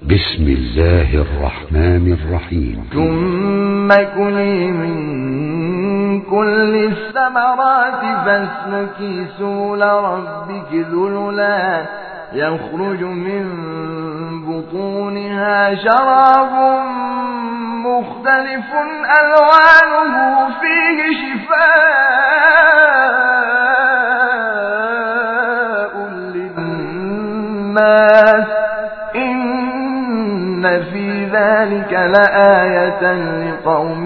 بسم الله الرحمن الرحيم. ثم كلي من كل الثمرات فاسلكي سبل ربك ذللا يخرج من بطونها شراب مختلف ألوانه فيه شفاء للناس إن في ذلك لآية لقوم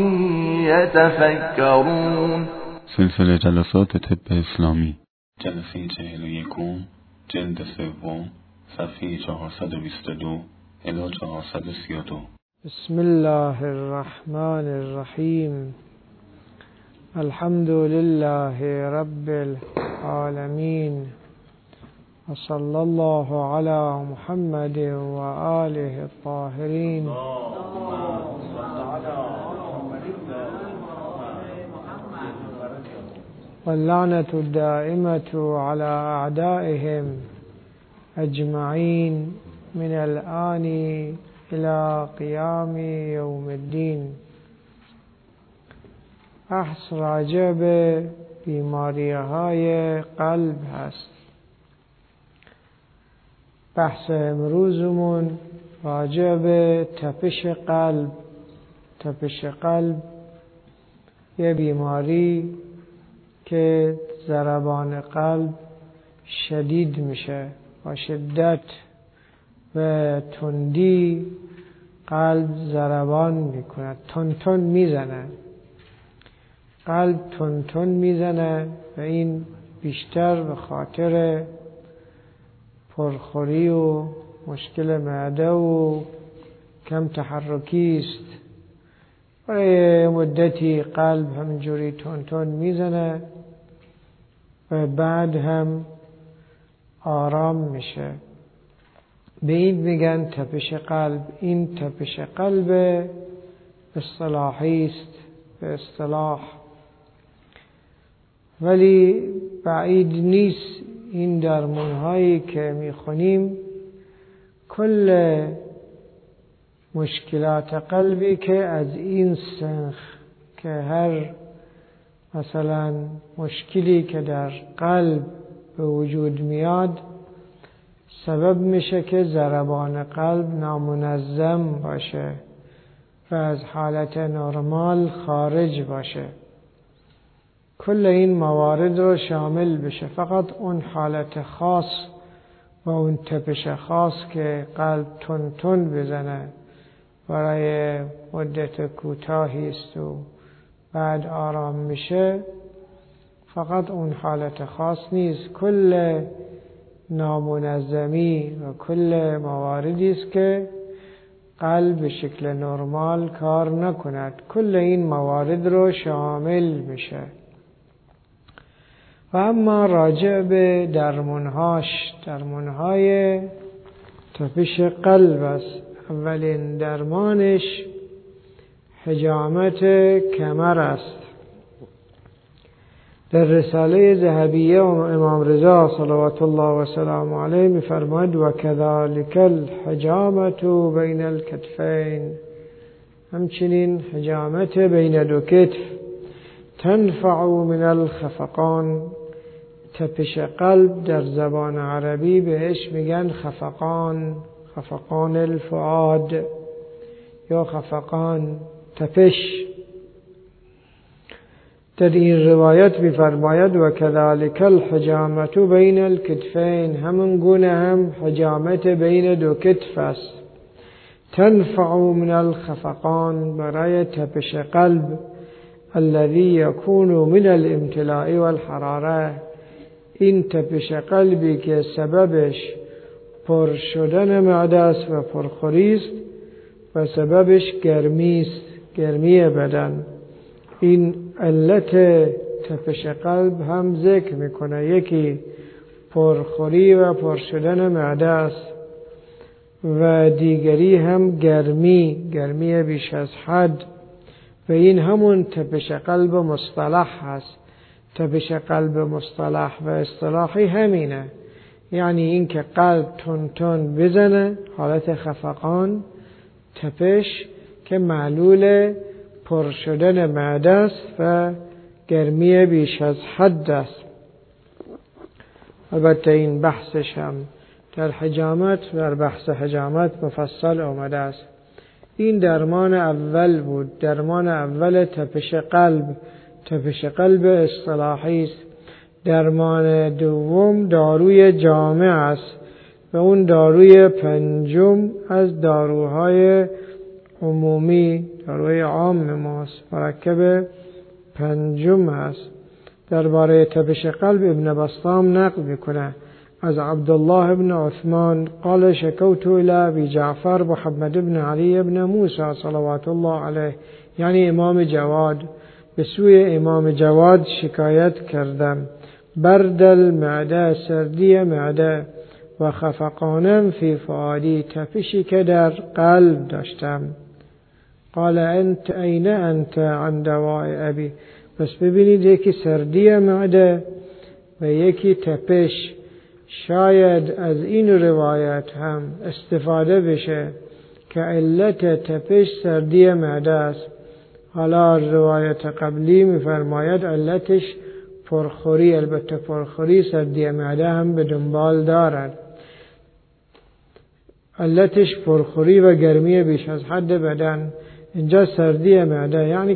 يتفكرون. سلسله جلسات طب اسلامی، جلسه 41، جلد 3، صفحه 422 الی 432. بسم الله الرحمن الرحیم. الحمد لله رب العالمین و صلی الله علی محمد و آله الطاهرین. واللعنة الدائمة على أعدائهم أجمعين من الآن إلى قيام يوم الدين. بحث راجع به بیماری‌های قلب هست. بحث امروزمون راجع به تپش قلب. تپش قلب یه بیماری که ضربان قلب شدید میشه، با شدت و تندی قلب ضربان میکنه، تون میزنه، قلب تون میزنه و این بیشتر به خاطر پرخوری و مشکل معده و کم تحرکی است. برای مدتی قلب همینجوری تون میزنه و بعد هم آرام میشه. به این میگن تپش قلب. این تپش قلب اصطلاحی است به اصطلاح، ولی بعید نیست این درمانهایی که میخونیم کل مشکلات قلبی که از این سنخ، که هر مثلا مشکلی که در قلب به وجود میاد سبب میشه که ضربان قلب نامنظم باشه و از حالت نرمال خارج باشه. کل این موارد رو شامل بشه. فقط اون حالت خاص و اون تپش خاص که قلب تون بزنه برای مدت کوتاهی است و بعد آرام میشه، فقط اون حالت خاص نیست. کل نامنظمی و کل مواردی است که قلب به شکل نرمال کار نکند، کل این موارد رو شامل میشه. و اما راجع به درمانهای تپش قلب است. اولین درمانش حجامت کمر است. در رساله ذهبیه امام رضا صلوات الله و سلام علیه می‌فرماید و كذلك الحجامت بین الکتفین، همچنین حجامت بین دو کتف، تنفع من الخفقان. تپش قلب در زبان عربی بهش میگن خفقان، خفقان الفؤاد یا خفقان تپش. در این روایت می‌فرماید و كذلك الحجامت بین الکتفین، همون گونه هم حجامت بین دو کتف است. تنفع من الخفقان، برای تپش قلب، الذي يكون من الامتلاء والحراره. این تپش قلبی که سببش پر شدن معده است و پرخوری است و سببش گرمی است، گرمی بدن. این علت تپش قلب هم ذکر میکنه. یکی پرخوری و پر شدن معده است و دیگری هم گرمی بیش از حد، و این همون تپش قلب مصطلح هست. تپش قلب مصطلح و اصطلاحی همینه، یعنی این که قلب تون تون بزنه، حالت خفقان، تپش که معلول پر شدن معده است و گرمی بیش از حد است. البته این بحثش هم در حجامت، در بحث حجامت مفصل آمده است. این درمان اول بود، درمان اول تپش قلب. تپش قلب اصطلاحی است. درمان دوم داروی جامع است و اون داروی پنجم از داروهای عمومی، داروی عام ماست، مرکب پنجم است. درباره تپش قلب ابن بسطام نقل میکنه از عبدالله بن عثمان قال شکوت الى ابی جعفر محمد بن علی بن موسی صلوات الله علیه، یعنی امام جواد، به سوی امام جواد شکایت کردم، برد المعده، سردی معده، و خفقانم فی فؤادی، تپشی که در قلب داشتم. قال انت این انت عن دواء ابی. بس ببینید یکی سردی معده و یکی تپش. شاید از این روایت هم استفاده بشه که علت تپش سردی معده است. حالا روایت قبلی میفرماید علتش پرخوری. البته پرخوری سردی معده هم به دنبال دارد. علتش پرخوری و گرمی بیش از حد بدن. اینجا سردی معده یعنی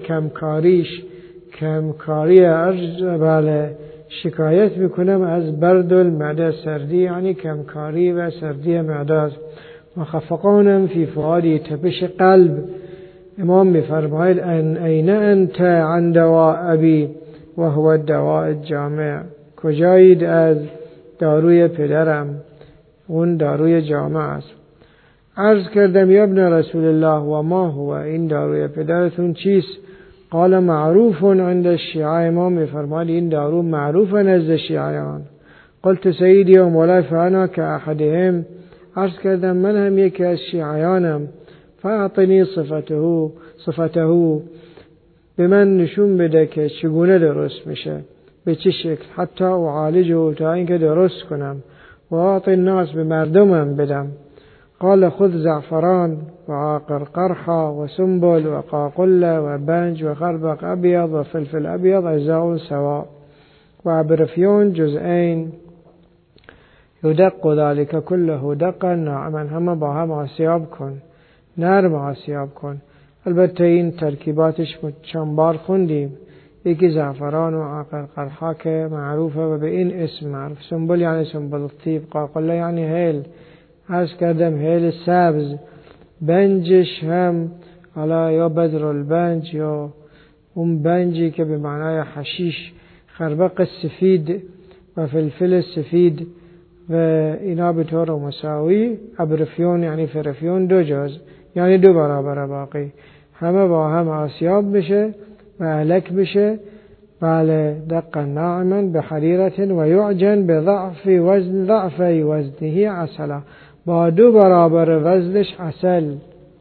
کمکاری عرض. بله، شکایت میکنم از برد المعده، سردی یعنی کمکاری و سردی معده است. و خفقانم فی فؤادی، تپش قلب. امام میفرماید این انت عن دواء ابی و هو الدواء الجامع. کجایید از داروی پدرم، اون داروی جامع است. عرض کردم یا ابن رسول الله و ما هو، این داروی پدرتون چیست؟ قال معروف عند الشیعه. امام میفرماید این دارو معروف نزد شیعیان. قلت سیدی و مولا فانا که احدهم. عرض کردم من هم یکی از شیعیانم. فاعطنی صفته، به من نشون بده که چگونه درست میشه، به چه شکل، حتی اعالجه، تا اینکه درست کنم، و اعطی الناس، به مردمم بدم. قال خذ زعفران و عاقر قرحا و سنبل و قاقله و بنج و خربق ابیض و فلفل ابیض اجزاء سواء و ابرفیون جزئین یدق ذلك كله دقا ناعما. همه با هم آسیاب کن، نرم آسیاب کن. البته این ترکیباتش چند بار خوندیم. یکی زعفران و عاقر قرحا که معروفه و به این اسم معروف. سنبل یعنی سنبل الطیب، قاقله یعنی هیل، عرض کردم هیل سبز. بنجش هم حالا یا بدر البنج یا اون بنجی که به معنای حشیش، خربق سفید و فلفل سفید و اینا به طور مساوی. ابرفیون یعنی فرفیون، 2 جز یعنی 2 برابر باقی. همه با هم آسیاب بشه و علک بشه. بله، دقا ناعما بحریرت و یعجن به ضعف وزنه عسلا، با 2 برابر وزنش عسل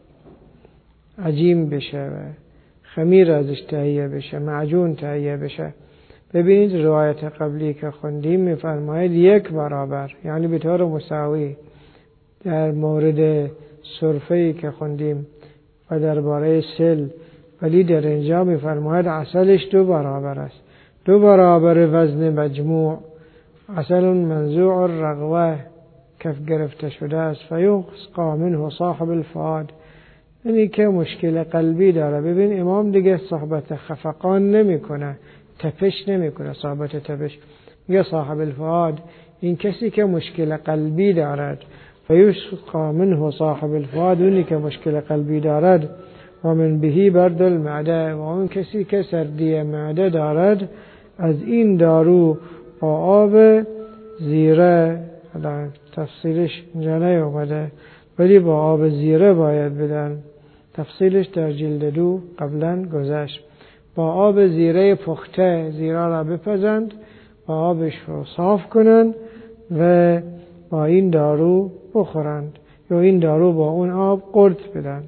عجین بشه و خمیر ازش تهیه بشه، معجون تهیه بشه. ببینید روایت قبلی که خوندیم میفرماید 1 برابر یعنی به طور مساوی. در مورد سرفه‌ای که خوندیم و درباره سل، ولی در اینجا میفرماید عسلش 2 برابر است. 2 برابر وزن مجموع. عسل منزوع الرغوه، کف گرفته شده است. فیسقی منه صاحب الفؤاد، یعنی که مشکل قلبی داره. ببین امام دیگه صحبت خفقان نمیکنه، تپش نمیکنه، صحبت تپش میگه صاحب الفؤاد، این کسی که مشکل قلبی دارد. فیسقی منه صاحب الفؤاد، اونی که مشکل قلبی دارد. و من بهی برد المعده، و اون کسی که سردی معده دارد از این دارو با آب زیره، تفصیلش اینجا نیومده ولی با آب زیره باید بدن. تفصیلش در جلد 2 قبلا گذشت. با آب زیره پخته زیره را بپزند و آبش رو صاف کنند و با این دارو بخورند یا این دارو با اون آب قرط بدن.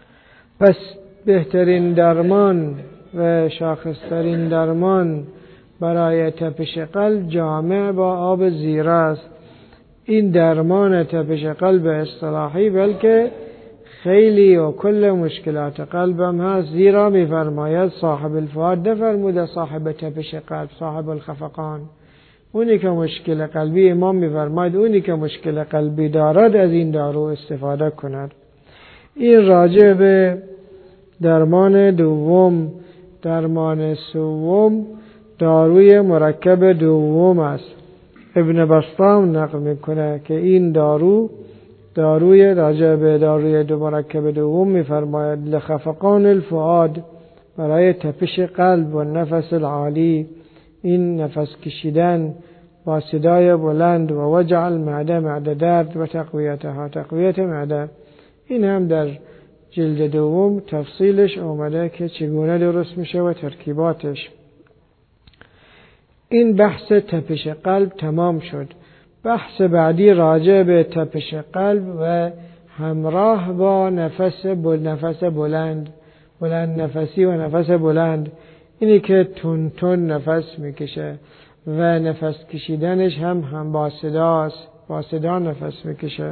پس بهترین درمان و شاخصترین درمان برای تپش قلب جامع با آب زیره است. این درمان تپش قلب اصطلاحی بلکه خیلی و کل مشکلات قلبم هست، زیرا می‌فرماید صاحب الفؤاد نفرموده صاحب تپش قلب، صاحب الخفقان. اونی که مشکل قلبی، امام می‌فرماید اونی که مشکل قلبی دارد از این دارو استفاده کند. این راجع به درمان دوم. درمان سوم داروی مرکب دوم است. ابن بسطام نقل میکنه که این داروی راجع به داروی مرکب دوم میفرماید لخفقان الفؤاد، برای تپش قلب و نفس العالی، این نفس کشیدن با صدای بلند، و وجع المعده، معده درد، و تقویتها، تقویت معده. این هم در جلد دوم تفصیلش اومده که چگونه درست میشه و ترکیباتش. این بحث تپش قلب تمام شد. بحث بعدی راجع به تپش قلب و همراه با نفس بلند نفسی و نفس بلند، اینی که تون تون نفس میکشه و نفس کشیدنش هم با صداست، با صدا نفس میکشه.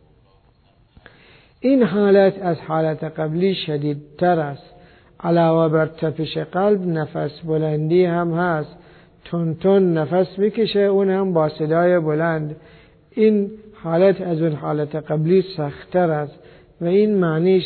این حالت از حالت قبلی شدیدتر است. علاوه بر تپش قلب نفس بلندی هم هست، تون تون نفس میکشه، اون هم با صدای بلند. این حالت از اون حالت قبلی سخت‌تر است و این معنیش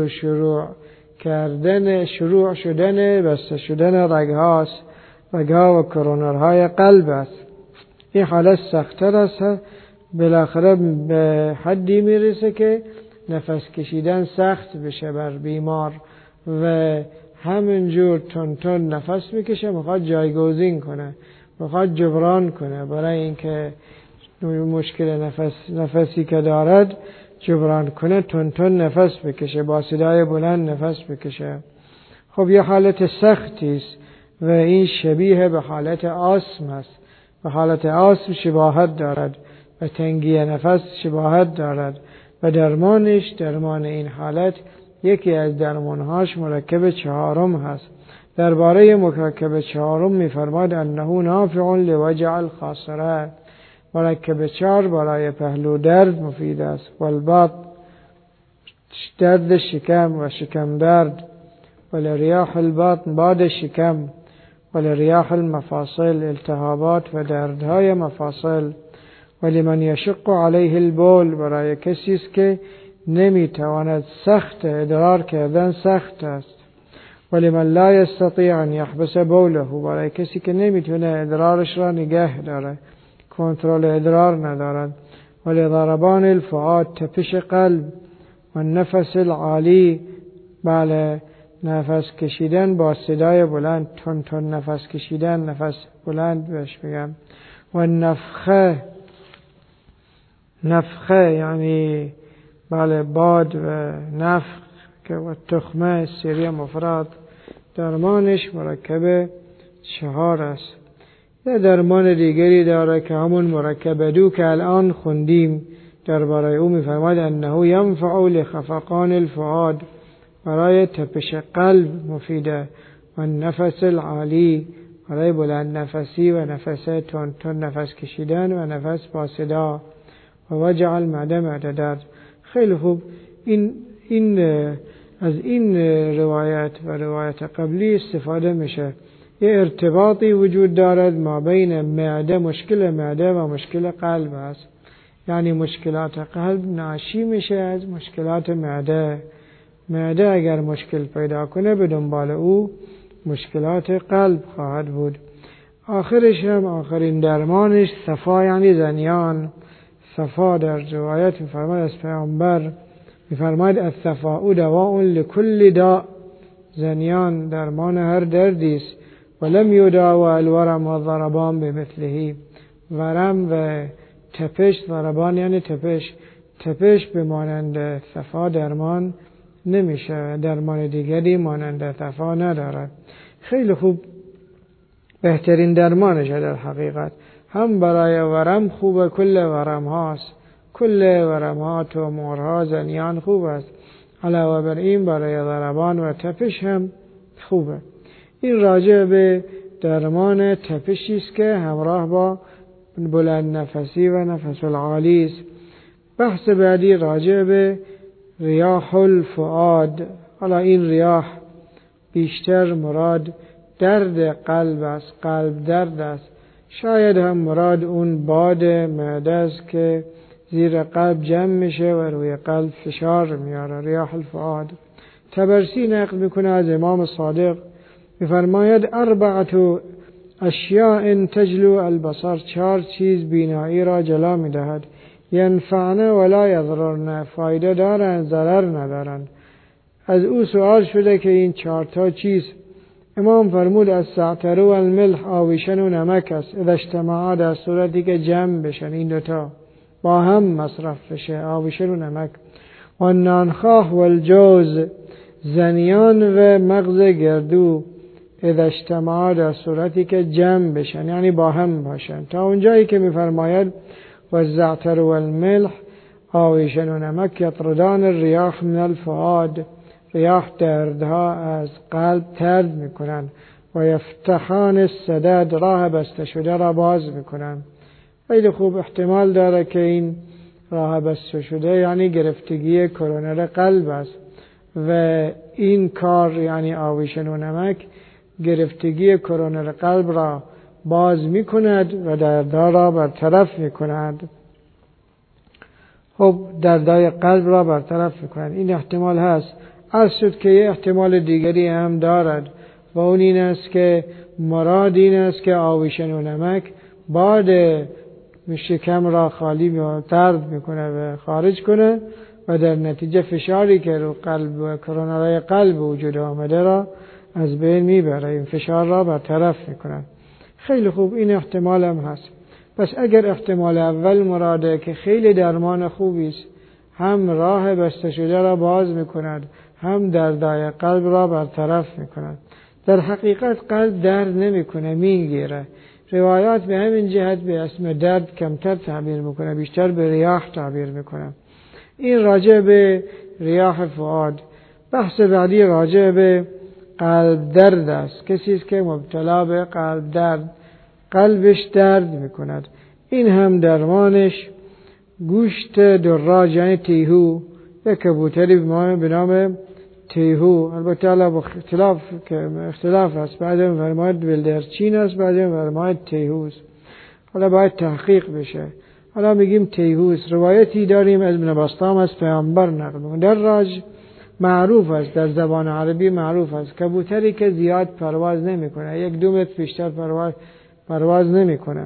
شروع شدن بسته شدن رگها و کرونرهای قلب است. این حالت سخت‌تر است، بالاخره به حدی میرسه که نفس کشیدن سخت بشه بر بیمار و همینجور تون تون نفس میکشه، میخواد جایگزین کنه، میخواد جبران کنه برای اینکه مشکل نفسی که دارد جبران کنه، تون تون نفس بکشه، با صدای بلند نفس بکشه. خب یه حالت سختی است و این شبیه به حالت آسم است. به حالت آسم شباهت دارد و تنگی نفس شباهت دارد و درمان این حالت یکی از درمانهاش مرکب چهارم هست. درباره مرکب چهارم می‌فرماید انه نافع لوجع الخاصره. مرکب 4 برای پهلو درد مفید است. والباط، درد شکم و شکم درد، ولریاح الباطن، باد شکم، ولریاح المفاصل، التهابات و دردهای مفاصل، ولمن یشق علیه البول، برای کسی است که نمیتواند، سخت ادرار کردن سخت است. ولمن لا یستطیع ان یحبس بوله، برای کسی که نمیتونه ادرارش را نگه داره، کنترل ادرار ندارد. ولضربان الفؤاد، تپش قلب، و نفس العالی، بله نفس کشیدن با صدای بلند، تون تون نفس کشیدن، نفس بلند بهش میگم. و نفخه یعنی بله باد و نفخ که و تخمه سیری مفرد، درمانش مرکب 4 است. یه درمان دیگری داره که همون مرکب 2 که الان خوندیم درباره او میفرماید انه ینفع لخفقان الفؤاد، برای تپش قلب مفیده، و نفس العالی، برای بلند نفسی و نفس تون تون نفس کشیدن و نفس با صدا، و وجع المعده، معده درد. خیلی خوب. از این روایت و روایت قبلی استفاده میشه. یه ارتباطی وجود دارد ما بین معده، مشکل معده و مشکل قلب است. یعنی مشکلات قلب ناشی میشه از مشکلات معده. معده اگر مشکل پیدا کنه به دنبال او مشکلات قلب خواهد بود. آخرش هم آخرین درمانش صفا یعنی زنیان. صفا در روایت میفرماید از پیامبر، میفرماید الصفاء دواء لكل داء، زنیان درمان هر دردی است. ولم یداوی الورم و ضربان بمثله، ورم و تپش، ضربان یعنی تپش به مانند صفا درمان نمیشه، درمان دیگری مانند صفا ندارد. خیلی خوب. بهترین درمانشه در حقیقت. هم برای ورم خوبه، کل ورم هاست، کل ورم ها، تومورها، زنیان خوب است. علاوه بر این برای ضربان و تپش هم خوبه. این راجع به درمان تپشی است که همراه با بلند نفسی و نفس العالی است. بحث بعدی راجع به ریاح الفؤاد. حالا این ریاح بیشتر مراد درد قلب است، قلب درد است. شاید هم مراد اون باد معده است که زیر قلب جمع میشه و روی قلب فشار میاره. ریاح الفؤاد. طبرسی نقل میکنه از امام صادق، میفرماید 4 اشیاء تجلو البصر، 4 چیز بینایی را جلا میدهد. ینفعن ولا یضررن، فایده دارند ضرر ندارند. از او سوال شده که این 4 تا چیز؟ امام فرمود الزعتر و الملح، آویشن و نمک است. اذا اجتماعا، در صورتی که جمع بشن این دوتا با هم مصرف بشه، آویشن و نمک. و النانخاه و الجوز، زنیان و مغز گردو. اذا اجتماعا، در صورتی که جمع بشن یعنی با هم باشن. تا اونجایی که میفرماید و الزعتر و الملح آویشن و نمک یطردان الریاح من الفؤاد، ریاح دردها از قلب طرد میکنن. و یفتحان السدد، راه بسته شده را باز میکنن. خیلی خوب احتمال داره که این راه بسته شده یعنی گرفتگی کرونر قلب است و این کار یعنی آویشن و نمک گرفتگی کرونر قلب را باز میکند و دردها را برطرف میکند. خب دردهای قلب را برطرف میکند. این احتمال هست. عرض شد که یه احتمال دیگری هم دارد و اون این است که مراد این است که آویشن و نمک باد شکم را خالی و طرد میکنه و خارج کنه و در نتیجه فشاری که رو قلب و کرونرهای قلب وجود آمده را از بین میبره، این فشار را برطرف میکنه. خیلی خوب، این احتمال هم هست. پس اگر احتمال اول مراده که خیلی درمان خوبی است، هم راه بسته شده را باز میکند، هم دردهای قلب را برطرف میکند. در حقیقت قلب درد نمیکنه، میگیره. روایات به همین جهت به اسم درد کمتر تعبیر میکنه، بیشتر به ریاح تعبیر میکنه. این راجع به ریاح فؤاد. بحث بعدی راجع به قلب درد است. کسی است که مبتلا به قلب درد، قلبش درد میکند. این هم درمانش گوشت دراج یعنی تیهو، یک کبوتری به نام تیهو. البته علا با اختلاف است. بعد فرماید بلدرچین است، بعد فرماید تیهوست. حالا باید تحقیق بشه. حالا میگیم تیهوست. روایتی داریم از ابن بسطام از پیامبر نقل. دراج معروف است، در زبان عربی معروف است. کبوتری که زیاد پرواز نمیکنه، 1-2 متر بیشتر پرواز نمیکنه.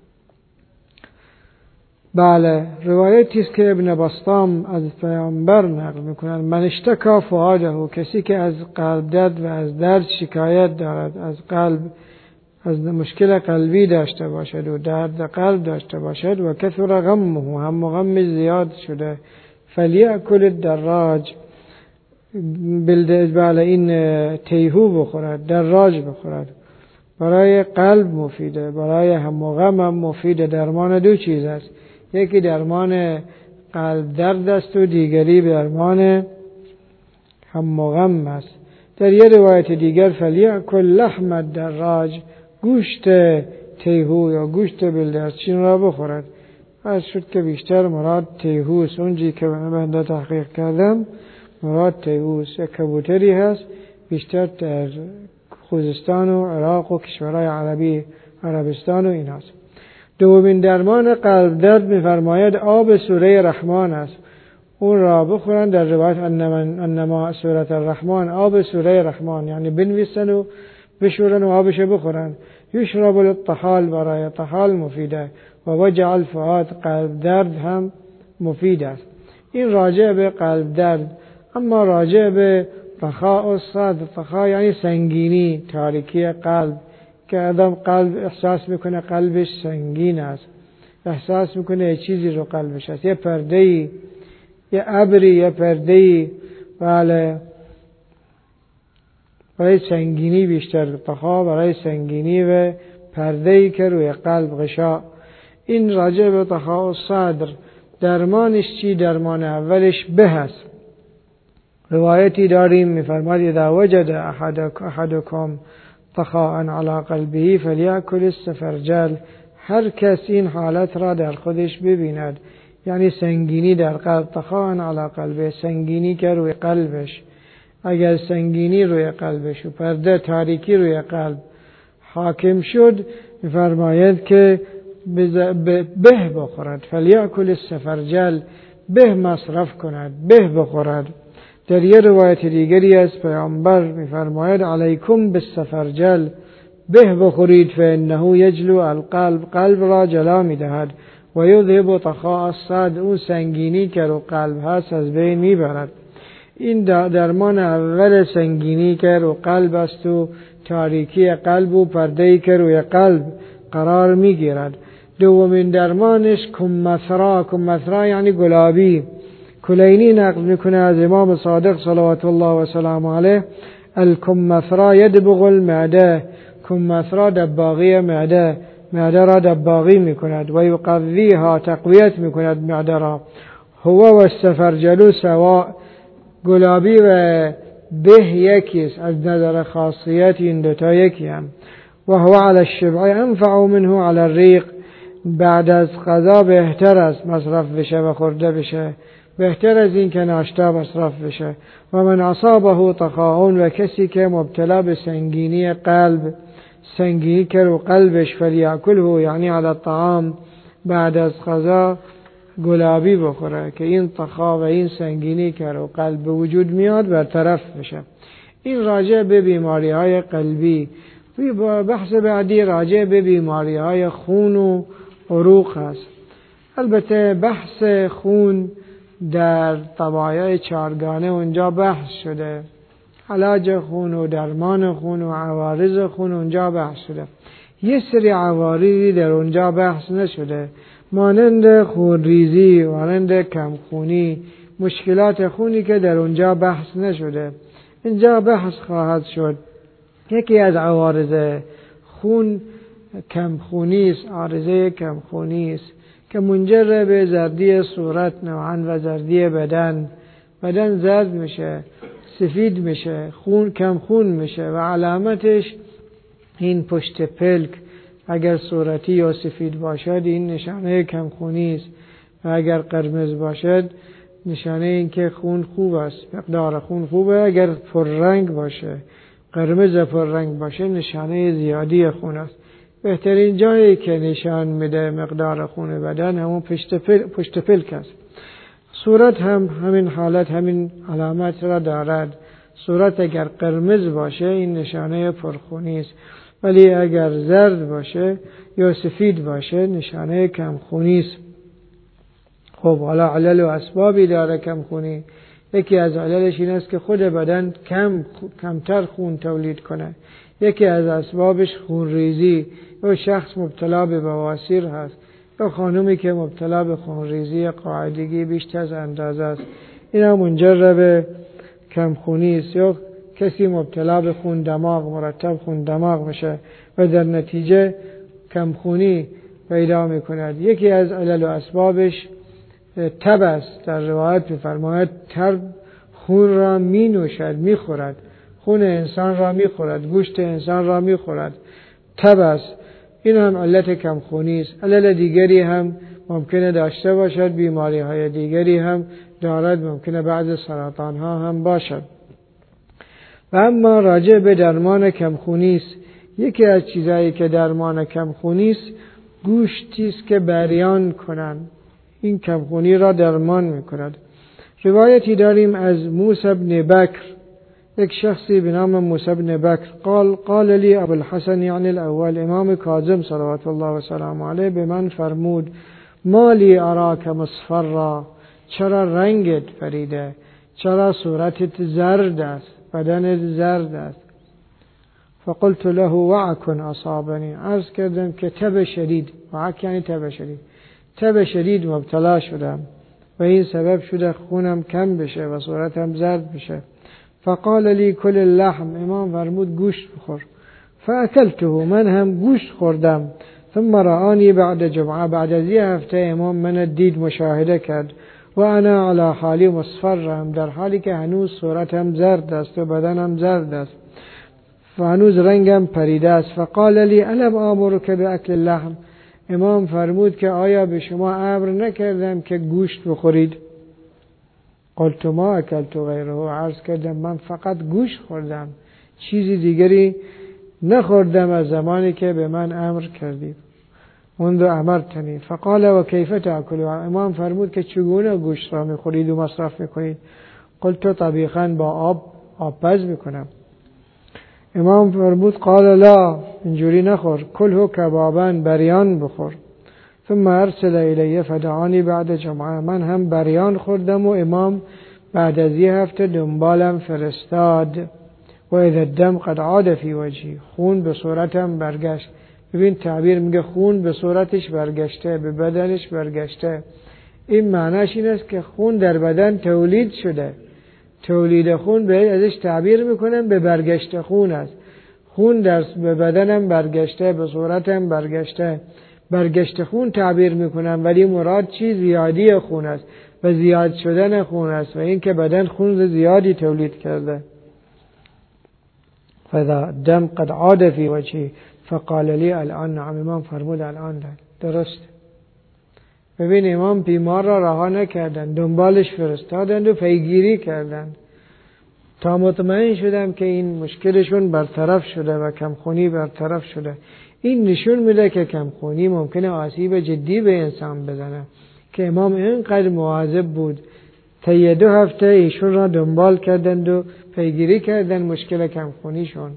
بله، روایتی است که ابن بسطام از پیامبر نقل میکنن. من اشتکا فؤاده، کسی که از قلب درد و از درد شکایت دارد، از قلب، از مشکل قلبی داشته باشد و درد قلب داشته باشد و کثر غمه، هم غم زیاد شده، فلیأکل الدراج، بله این تیهو بخورد، دراج بخورد. برای قلب مفیده، برای هم غم هم مفیده. درمان 2 چیز است، یکی درمان قلب درد است و دیگری درمان هم غم است. در یه روایت دیگر فلیأکل لحم الدراج، گوشت تیهو یا گوشت بلدرچین را بخورد. از شد که بیشتر مراد تیهوست. اونجی که بنده تحقیق کردم مراد تیهوست. یک کبوتری هست بیشتر در خوزستان و عراق و کشورهای عربستان و این هست. دومین درمان قلب درد می‌فرماید آب سوره رحمان است. اون را بخورن. در روایت انما سوره الرحمن، آب سوره رحمان یعنی بنویسن و بشورن و آبش بخورن. یشرب للطحال، برای طحال مفیده. و وجع الفؤاد، قلب درد هم مفید است. این راجع به قلب درد. اما راجع به رخاء الصدر، رخاء یعنی سنگینی، تاریکی قلب، که آدم قلب احساس میکنه قلبش سنگین است، احساس میکنه یه چیزی رو قلبش است، یه پرده‌ای، یه ابری، یه پرده‌ای. بله، برای سنگینی بیشتر رخاء، برای سنگینی و پرده‌ای که روی قلب غشا. این راجع به رخاء الصدر. درمانش چی؟ درمان اولش به است. روایتی داریم میفرماید اذا وجد احدکم طخاء على قلبه فلیأکل السفرجل. هر کس این حالت را در خودش ببیند، یعنی سنگینی در قلب، طخاء علی قلبه، سنگینی که روی قلبش، اگر سنگینی روی قلبش و پرده تاریکی روی قلب حاکم شد، می‌فرماید که به بخورد، فلیأکل السفرجل، به مصرف کند، به بخورد. در یه روایت دیگری از پیامبر می‌فرماید علیکم بالسفرجل، به بخورید، فانه یجلو القلب، قلب را جلا می‌دهد، و یذهب طخاء الصدر، اون سنگینی که رو قلب هست از بین می‌برد. این درمان اول سنگینی که رو قلب است و تاریکی قلب و پرده‌ای که روی قلب قرار می‌گیرد. دومین درمانش کمثرا یعنی گلابی. کلینی نقل میکنه از امام صادق صلوات الله و سلام علیه، الکمثرا یدبغ المعده، کمثرا دباغی معده را دباغی میکند و یقویها، تقویت میکند معده را. هو و السفرجل سواء، گلابی و به یکیست، از نظر خاصیت این دوتا یکی هم. و هو علی الشبع انفع منه علی الریق، بعد از غذا بهتر است مصرف بشه و خورده بشه، بهتر از این که ناشتا مصرف بشه. و من اصابه طخاء، و کسی که مبتلا به سنگینی قلب، سنگینی که رو قلبش، فلیأکله یعنی علی الطعام، بعد از غذا گلابی بخوره که این طخاء و این سنگینی که رو قلب به وجود میاد برطرف بشه. این راجع به بیماری های قلبی. بحث بعدی راجع به بیماری های خون و عروق است. البته بحث خون در طبایع چارگانه اونجا بحث شده، علاج خون و درمان خون و عوارض خون اونجا بحث شده. یه سری عوارضی در اونجا بحث نشده، مانند خونریزی، مانند کمخونی، مشکلات خونی که در اونجا بحث نشده اینجا بحث خواهد شد. یکی از عوارض خون کمخونی است، عارضه کمخونی است که منجر به زردی صورت نوعاً و زردی بدن زرد میشه، سفید میشه، خون کم خون میشه و علامتش این پشت پلک اگر صورتی یا سفید باشد این نشانه کم خونی است و اگر قرمز باشد نشانه این که خون خوب است، مقدار خون خوبه. اگر پررنگ باشه، قرمز پررنگ باشه، نشانه زیادی خون است. بهترین جایی که نشان میده مقدار خون بدن همون پشت پلک است. صورت هم همین حالت، همین علامت را دارد. صورت اگر قرمز باشه این نشانه پرخونی است، ولی اگر زرد باشه یا سفید باشه نشانه کمخونی است. خب حالا علل و اسبابی داره کمخونی. یکی از عللش این است که خود بدن کمتر خون تولید کنه. یکی از اسبابش خونریزی، یا شخص مبتلا به بواسیر هست یا خانومی که مبتلا به خونریزی قاعدگی بیشتر از اندازه است، این هم منجر به کمخونی است. یا کسی مبتلا به خون دماغ، مرتب خون دماغ میشه و در نتیجه کمخونی پیدا میکند. یکی از علل و اسبابش تب است. در روایت می‌فرماید تب خون را می نوشد، میخورد، خون انسان را میخورد، گوشت انسان را میخورد. تب است. این هم علت کمخونی است. علل دیگری هم ممکنه داشته باشد، بیماری های دیگری هم دارد، ممکنه بعض سرطان ها هم باشد. و اما راجع به درمان کمخونی است. یکی از چیزایی که درمان کمخونی است گوشتی است که بریان کنند، این کمخونی را درمان میکند. روایتی داریم از موسی بن بکر، یک شخصی به نام موسی بن بکر قال لی ابو الحسن یعنی الاول، امام کاظم صلوات الله و سلام علیه به من فرمود مالی اراک مصفرا، چرا رنگت پریده، چرا صورتت زرد است، بدنت زرد است. فقلت له وعک اصابنی، عرض کردم که تب شدید، وعک یعنی تب شدید، تب شدید مبتلا شدم و این سبب شده خونم کم بشه و صورتم زرد بشه. فقال لی کل اللحم، امام فرمود گوشت بخور. فاکلته، من هم گوشت خوردم. ثم رآنی بعد جمعه، بعد از یه هفته امام من دید، مشاهده کرد و انا علی حالی مصفرم، در حالی که هنوز صورتم زرد است و بدنم زرد است. و هنوز رنگم پریده است. فقال لی الم آمرک باکل اللحم، امام فرمود که آیا به شما امر نکردم که گوشت بخورید؟ قلت ما اکلت غیره، عرض کردم من فقط گوشت خوردم، چیزی دیگری نخوردم از زمانی که به من امر کردید. منذ امرتنی. فقال و کیف تاکلوا، امام فرمود که چگونه گوشت را میخورید و مصرف میکنید؟ قلت طبیخا، با آب پز میکنم. امام فرمود قال لا، اینجوری نخور، کله کبابا، بریان بخور. ثم ارسل الیه فدعانی بعد جمعه، من هم بریان خوردم و امام بعد از یه هفته دنبالم فرستاد. و اذا الدم قد عاد فی وجهی، خون به صورتم برگشت. ببین تعبیر میگه خون به صورتش برگشته، به بدنش برگشته. این معناش این است که خون در بدن تولید شده. تولید خون به ازش تعبیر میکنم به برگشته خون است. خون به بدنم برگشته، به صورتم برگشته. برگشته خون تعبیر میکنم، ولی مراد چی؟ زیادی خون است و زیاد شدن خون است و این که بدن خون زیادی تولید کرده. فذا دم قد عاد فی وجهی فقال لی الان نعم، امام فرمود الان درست. ببین امام بیمار را رها نکردن، دنبالش فرستادند و پیگیری کردند تا مطمئن شدم که این مشکلشون برطرف شده و کمخونی برطرف شده. این نشون میده که کمخونی ممکنه آسیب جدی به انسان بزنه، که امام اینقدر مواظب بود. طی 2 هفته ایشون را دنبال کردند و پیگیری کردند مشکل کمخونیشون.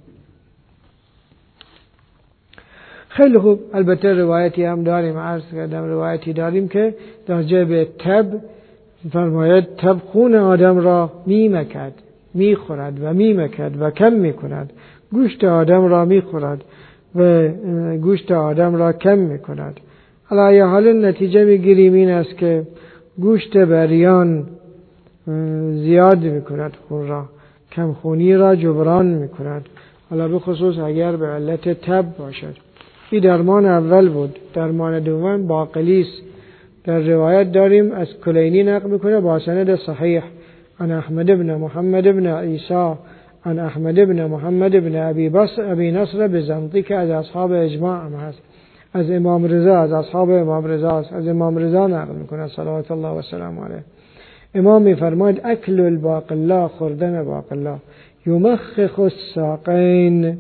خیلی خوب. البته روایتی هم داریم، عرض کردم روایتی داریم که راجع به تب فرماید تب خون آدم را میمکد، میخورد و میمکد و کم میکند. گوشت آدم را میخورد و گوشت آدم را کم میکند. علی حال نتیجه میگیریم این است که گوشت بریان زیاد میکند خون را، کم خونی را جبران میکند، حالا به خصوص اگر به علت تب باشد. این درمان اول بود. درمان دوم باقلی است. در روایت داریم از کلینی نقل میکنه با سند صحیح عن احمد بن محمد بن عیسی عن احمد بن محمد بن ابی نصر بزمطی، که از اصحاب اجماع هم هست، از امام رضا، از اصحاب امام رضا است، از امام رضا نقل میکنه صلوات الله و سلام علیه. امام میفرماید اکل الباقلا، خوردن باقلا، یمخخ الساقین،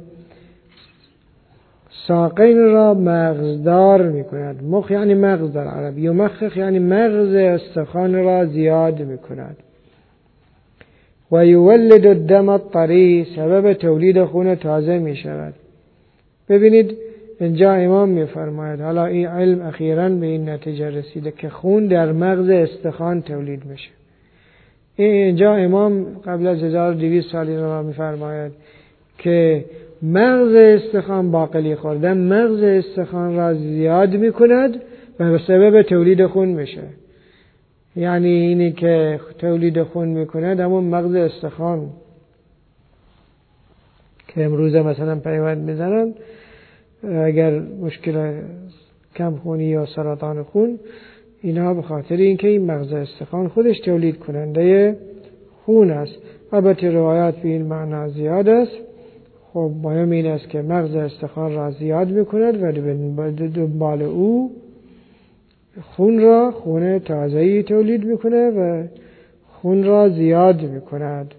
ساقین را مغزدار میکند. مخ یعنی مغز در عرب، یمخخ یعنی مغز استخوان را زیاد میکند. و یولد الدم الطری، سبب تولید خون تازه میشود. ببینید اینجا امام میفرماید، حالا این علم اخیراً به این نتیجه رسیده که خون در مغز استخوان تولید میشه. اینجا امام قبل از 1200 سالی را میفرماید که مغز استخوان، باقلی خوردن مغز استخوان را زیاد میکند و به سبب تولید خون میشه. یعنی اینی که تولید خون میکند همون مغز استخوان که امروزه مثلا پیوند میزنن، اگر مشکل کم خونی یا سرطان خون، اینها به خاطر اینکه این مغز استخوان خودش تولید کننده خون است. البته روایات به این معنا زیاد است. خب مهم این است که مغز استخوان را زیاد میکند و دنبال او خون تازه‌ای تولید میکنه و خون را زیاد میکند.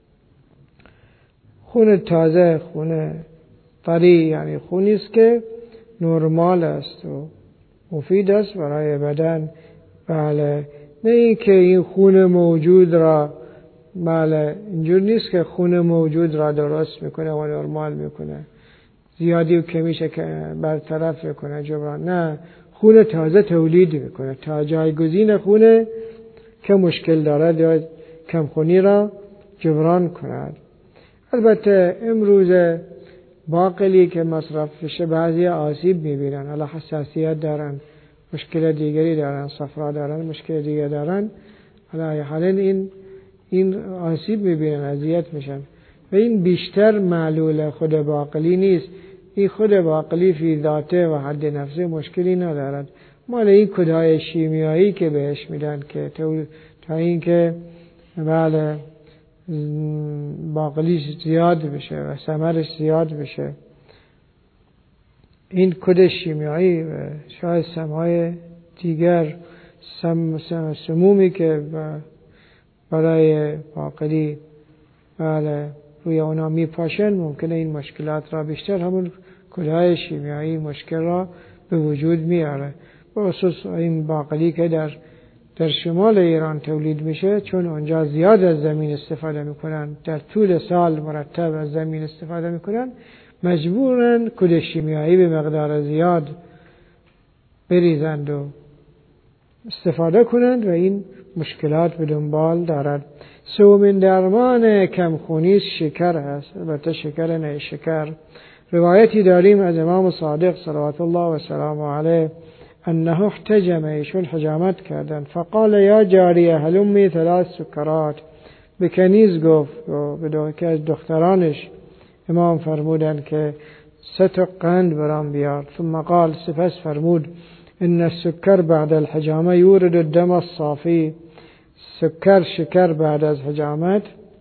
خون تازه، خون طری، یعنی خونی است که نرمال است و مفید است برای بدن. بله، نه اینکه این خون موجود را، بله اینجور نیست که خون موجود را درست میکنه و نرمال میکنه، زیادی و کمیش برطرف میکنه، جبران. نه، خون تازه تولید میکنه تا جایگزین خون که مشکل دارد یا کمخونی را جبران کند. البته امروز باقلی که مصرف بشه بعضی آسیب میبینن، حالا حساسیت دارن، مشکل دیگری دارن، صفرا دارن، مشکل دیگر دارن، حالا حالا این آسیب میبینن، اذیت میشن. و این بیشتر معلول خود باقلی نیست. این خود باقلی فی ذاته و حد نفسه مشکلی ندارد، مال این کدهای شیمیایی که بهش میدن که تا این که بله باقلیش زیاد بشه و ثمرش زیاد بشه. این کد شیمیایی و شاید سمهای دیگر سمومی که برای باقلی روی اونا میپاشن ممکنه این مشکلات را بیشتر همون کدهای شیمیایی مشکل را به وجود میاره. به خصوص این باقلی که در شمال ایران تولید میشه، چون اونجا زیاد از زمین استفاده میکنن، در طول سال مرتب از زمین استفاده میکنن، مجبورن کد شیمیایی به مقدار زیاد بریزند و استفاده کنند و این مشکلات به دنبال دارد. سومین درمان کمخونی شکر است، البته شکر نیشکر. روایتی داریم از امام صادق صلوات الله و سلامه علیه انه احتجم، ایشون حجامت کردند، فقال یا جاریه هلمی 3 سکرات، به کنیز گفت که از دخترانش امام فرمودند که 3 قند برام بیار. ثم قال، سپس فرمود ان السکر بعد الحجامه یورد الدم الصافی، شکر بعد از حجامت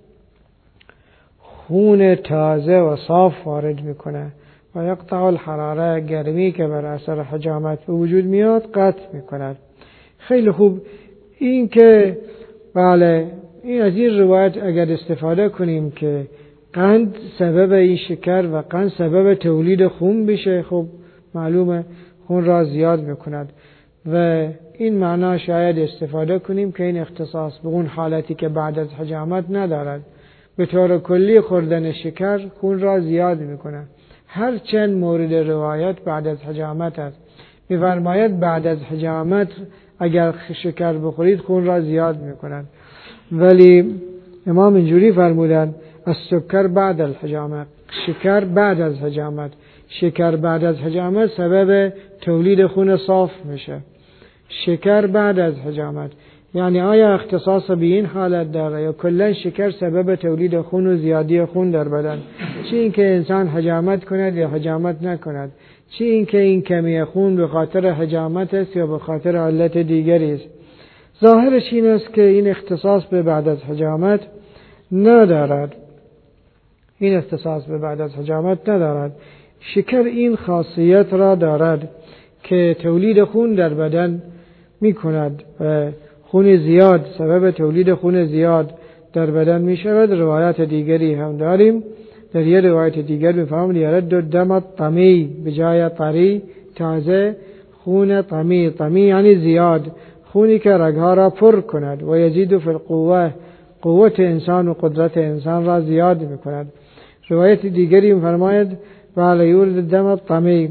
خون تازه و صاف وارد میکنه و یقطع الحراره، گرمی که بر اثر حجامت به وجود میاد قطع میکند. خیلی خوب. این که بله، این از این روایت اگر استفاده کنیم که قند سبب این شکر و قند سبب تولید خون بشه، خب معلومه خون را زیاد میکند و این معنا شاید استفاده کنیم که این اختصاص به اون حالتی که بعد از حجامت ندارد. به طور کلی خوردن شکر خون را زیاد میکنه. هر چند مورد روایت بعد از حجامت است. می‌فرماید بعد از حجامت اگر شکر بخورید خون را زیاد میکنند، ولی امام اینجوری فرمودند السکر بعد الحجامت، شکر بعد از حجامت. شکر بعد از حجامت سبب تولید خون صاف میشه. شکر بعد از حجامت یعنی آیا اختصاص به این حالت داره یا کلا شکر سبب تولید خون و زیادی خون در بدن؟ چه این که انسان حجامت کند یا حجامت نکند، چه این که این کمی خون به خاطر حجامت است یا به خاطر علت دیگری است. ظاهرش این است که این اختصاص به بعد از حجامت ندارد. این اختصاص به بعد از حجامت ندارد. شکر این خاصیت را دارد که تولید خون در بدن می کند و خون زیاد، سبب تولید خون زیاد در بدن می شود. روایت دیگری هم داریم. در یه روایت دیگر می فهمد یرد الدم طمی، به جای طری تازه خون طمی. طمی یعنی زیاد، خونی که رگها را پر کند و یزید فی القوه، قوت انسان و قدرت انسان را زیاد می کند. روایت دیگری می فرماید بله یورد الدم طمی،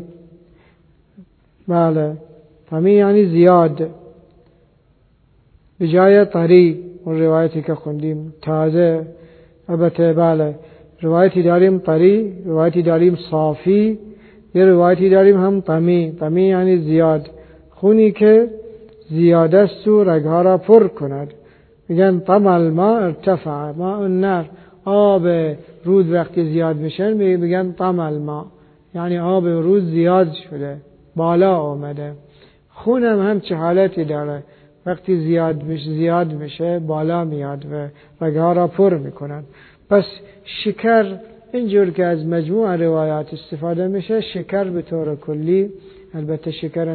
بله طمی یعنی زیاد، به جای طری. اون روایتی که خوندیم تازه، البته بله روایتی داریم طری، روایتی داریم صافی، یه روایتی داریم هم طمی. طمی یعنی زیاد، خونی که زیاد است و رگها را پر کند. میگن طم الماء ارتفع ماء النار، آب رود وقتی زیاد میشن میگن طم الماء، یعنی آب رود زیاد شده، بالا آمده. خونم هم چه حالتی داره، وقتی زیاد میشه بالا میاد و رگها را پر میکنن. پس شکر اینجور که از مجموع روایات استفاده میشه، شکر به طور کلی، البته شکر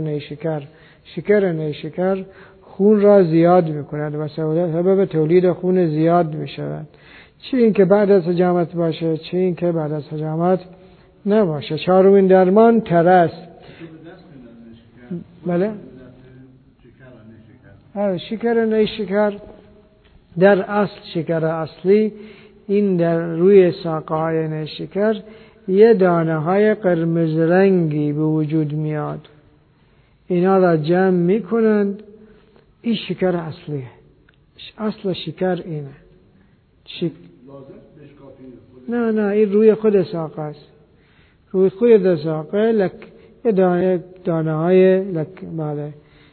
نیشکر خون را زیاد میکند و سبب تولید خون زیاد میشود. چه این که بعد از حجامت باشه، چه این که بعد از حجامت نباشه. 4مین درمان ترس. بله؟ شکر نیشکر در اصل شکر اصلی این در روی ساقه‌های نیشکر یه دانه های قرمز رنگی به وجود میاد. اینا را جمع میکنند، این شکر اصلیه. اصل شکر اینه. نه این روی خود ساقه است. روی خود ساقه یه دانه های بله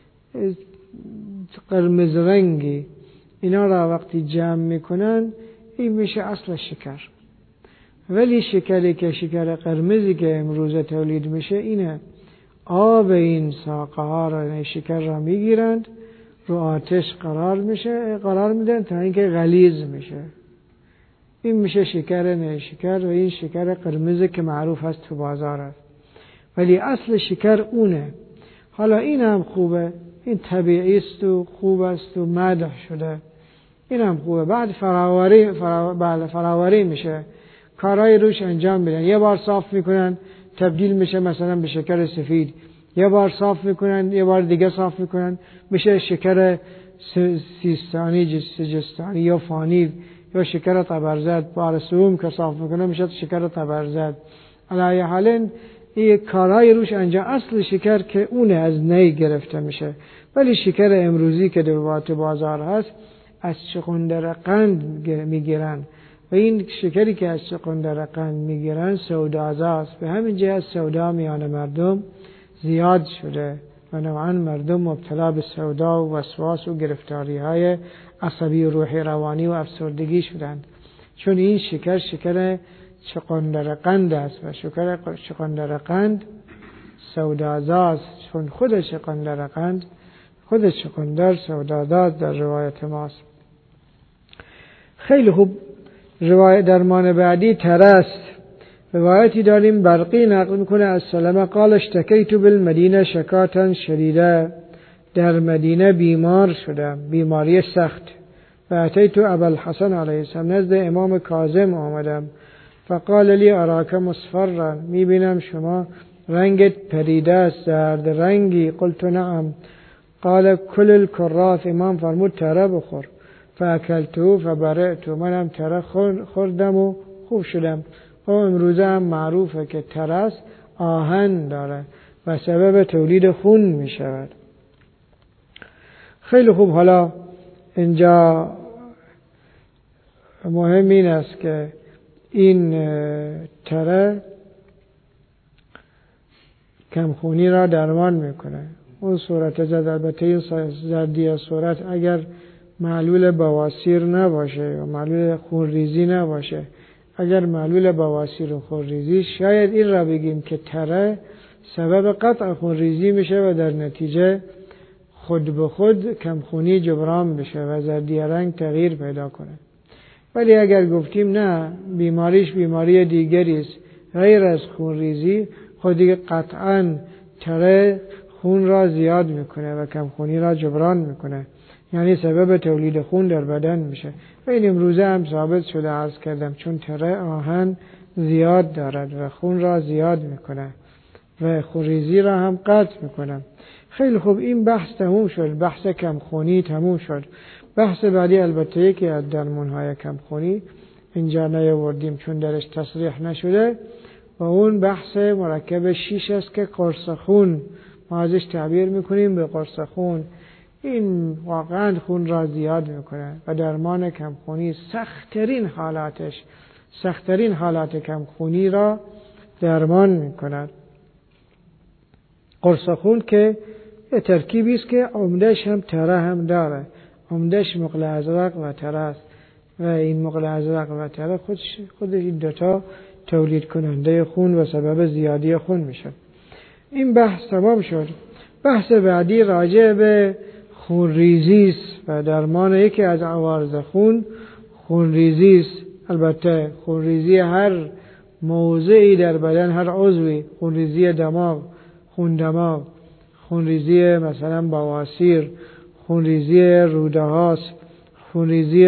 قرمز رنگی، اینا را وقتی جمع میکنن این میشه اصل شکر. ولی شکری که شکر قرمزی که امروز تولید میشه اینه، آب این ساقه ها را شکر را میگیرند، رو آتش قرار میدن تا اینکه غلیظ میشه. این میشه شکر نیشکر و این شکر قرمز که معروف است تو بازار است. ولی اصل شکر اونه. حالا این هم خوبه، این طبیعی است و خوب است و مدح شده، این هم خوبه. بعد فراوری میشه، کارهای روش انجام میدن. یه بار صاف میکنن تبدیل میشه مثلا به شکر سفید، یه بار صاف میکنن یه بار دیگه صاف میکنن میشه شکر سیستانی، سجستانی یا فانی یا شکر طبرزد. بار سوم که صاف میکنه میشه شکر طبرزد. علی حال این کارهای روش انجام. اصل شکر که اونه از نی گرفته میشه. ولی شکر امروزی که در بازار هست از چغندر قند میگیرن و این شکری که از چغندر قند میگیرن سودازاست. به همین جهت سودا میان مردم زیاد شده و نوعا مردم مبتلا به سودا و وسواس و گرفتاری های عصبی و روحی روانی و افسردگی شدند، چون این شکر چغندر قند است و شکر چغندر قند سودازاست، چون خود چغندر قند خود چغندر سودازاست در روایت ماست. خیلی خوب. روایت درمان بعدی ترست. روایتی داریم برقی نقل میکنه از سلمه قال اشتکیت بالمدینه شکاتا شدیده، در مدینه بیمار شدم، بیماری سخت. و اتیت ابا الحسن علیه السلام، نزد امام کاظم آمدم. فقال لی اراک مصفرا، میبینم شما رنگت پریده است، زرد رنگی. قلت نعم. قال کل الکراث، امام فرمود تره بخور. فاکلتو فبرئتو، منم تره خوردم و خوب شدم. و امروزه هم معروفه که ترس آهن داره و سبب تولید خون می شود. خیلی خوب. حالا اینجا مهم این است که این تره کمخونی را درمان میکنه. اون صورت زد، البته این زردی صورت اگر معلول بواسیر نباشه و معلول خونریزی نباشه. اگر معلول بواسیر و خونریزی، شاید این را بگیم که تره سبب قطع خونریزی میشه و در نتیجه خود به خود کمخونی جبران بشه و زردی رنگ تغییر پیدا کنه. ولی اگر گفتیم نه، بیماریش بیماری دیگری است غیر از خونریزی، خودی قطعاً تره خون را زیاد میکنه و کمخونی را جبران میکنه، یعنی سبب تولید خون در بدن میشه. و این امروزه هم ثابت شده، عرض کردم، چون تره آهن زیاد دارد و خون را زیاد میکنه و خونریزی را هم قطع میکنه. خیلی خوب. این بحث تموم شد، بحث کمخونی تموم شد. بحث بعدی البته یکی از درمانهای کمخونی اینجا نیاوردیم چون درش تصریح نشده و اون بحث مرکب 6 است که قرص خون، ما ازش تعبیر میکنیم به قرص خون. این واقعا خون را زیاد میکنه و درمان کمخونی سختترین حالات کمخونی را درمان میکند. قرص خون که یه ترکیبی است که عمدهش هم تره هم داره. عمدهش مغل ازرق و تره است و این مغل ازرق و تره خودش این دوتا تولید کننده خون و سبب زیادی خون میشه. این بحث تمام شد. بحث بعدی راجع به خونریزی است و درمان یکی از عوارض خونریزی است. البته خونریزی هر موضعی در بدن، هر عضوی، خونریزی دماغ، خون دماغ، خونریزی مثلا بواسیر، خونریزی روده هاست، خونریزی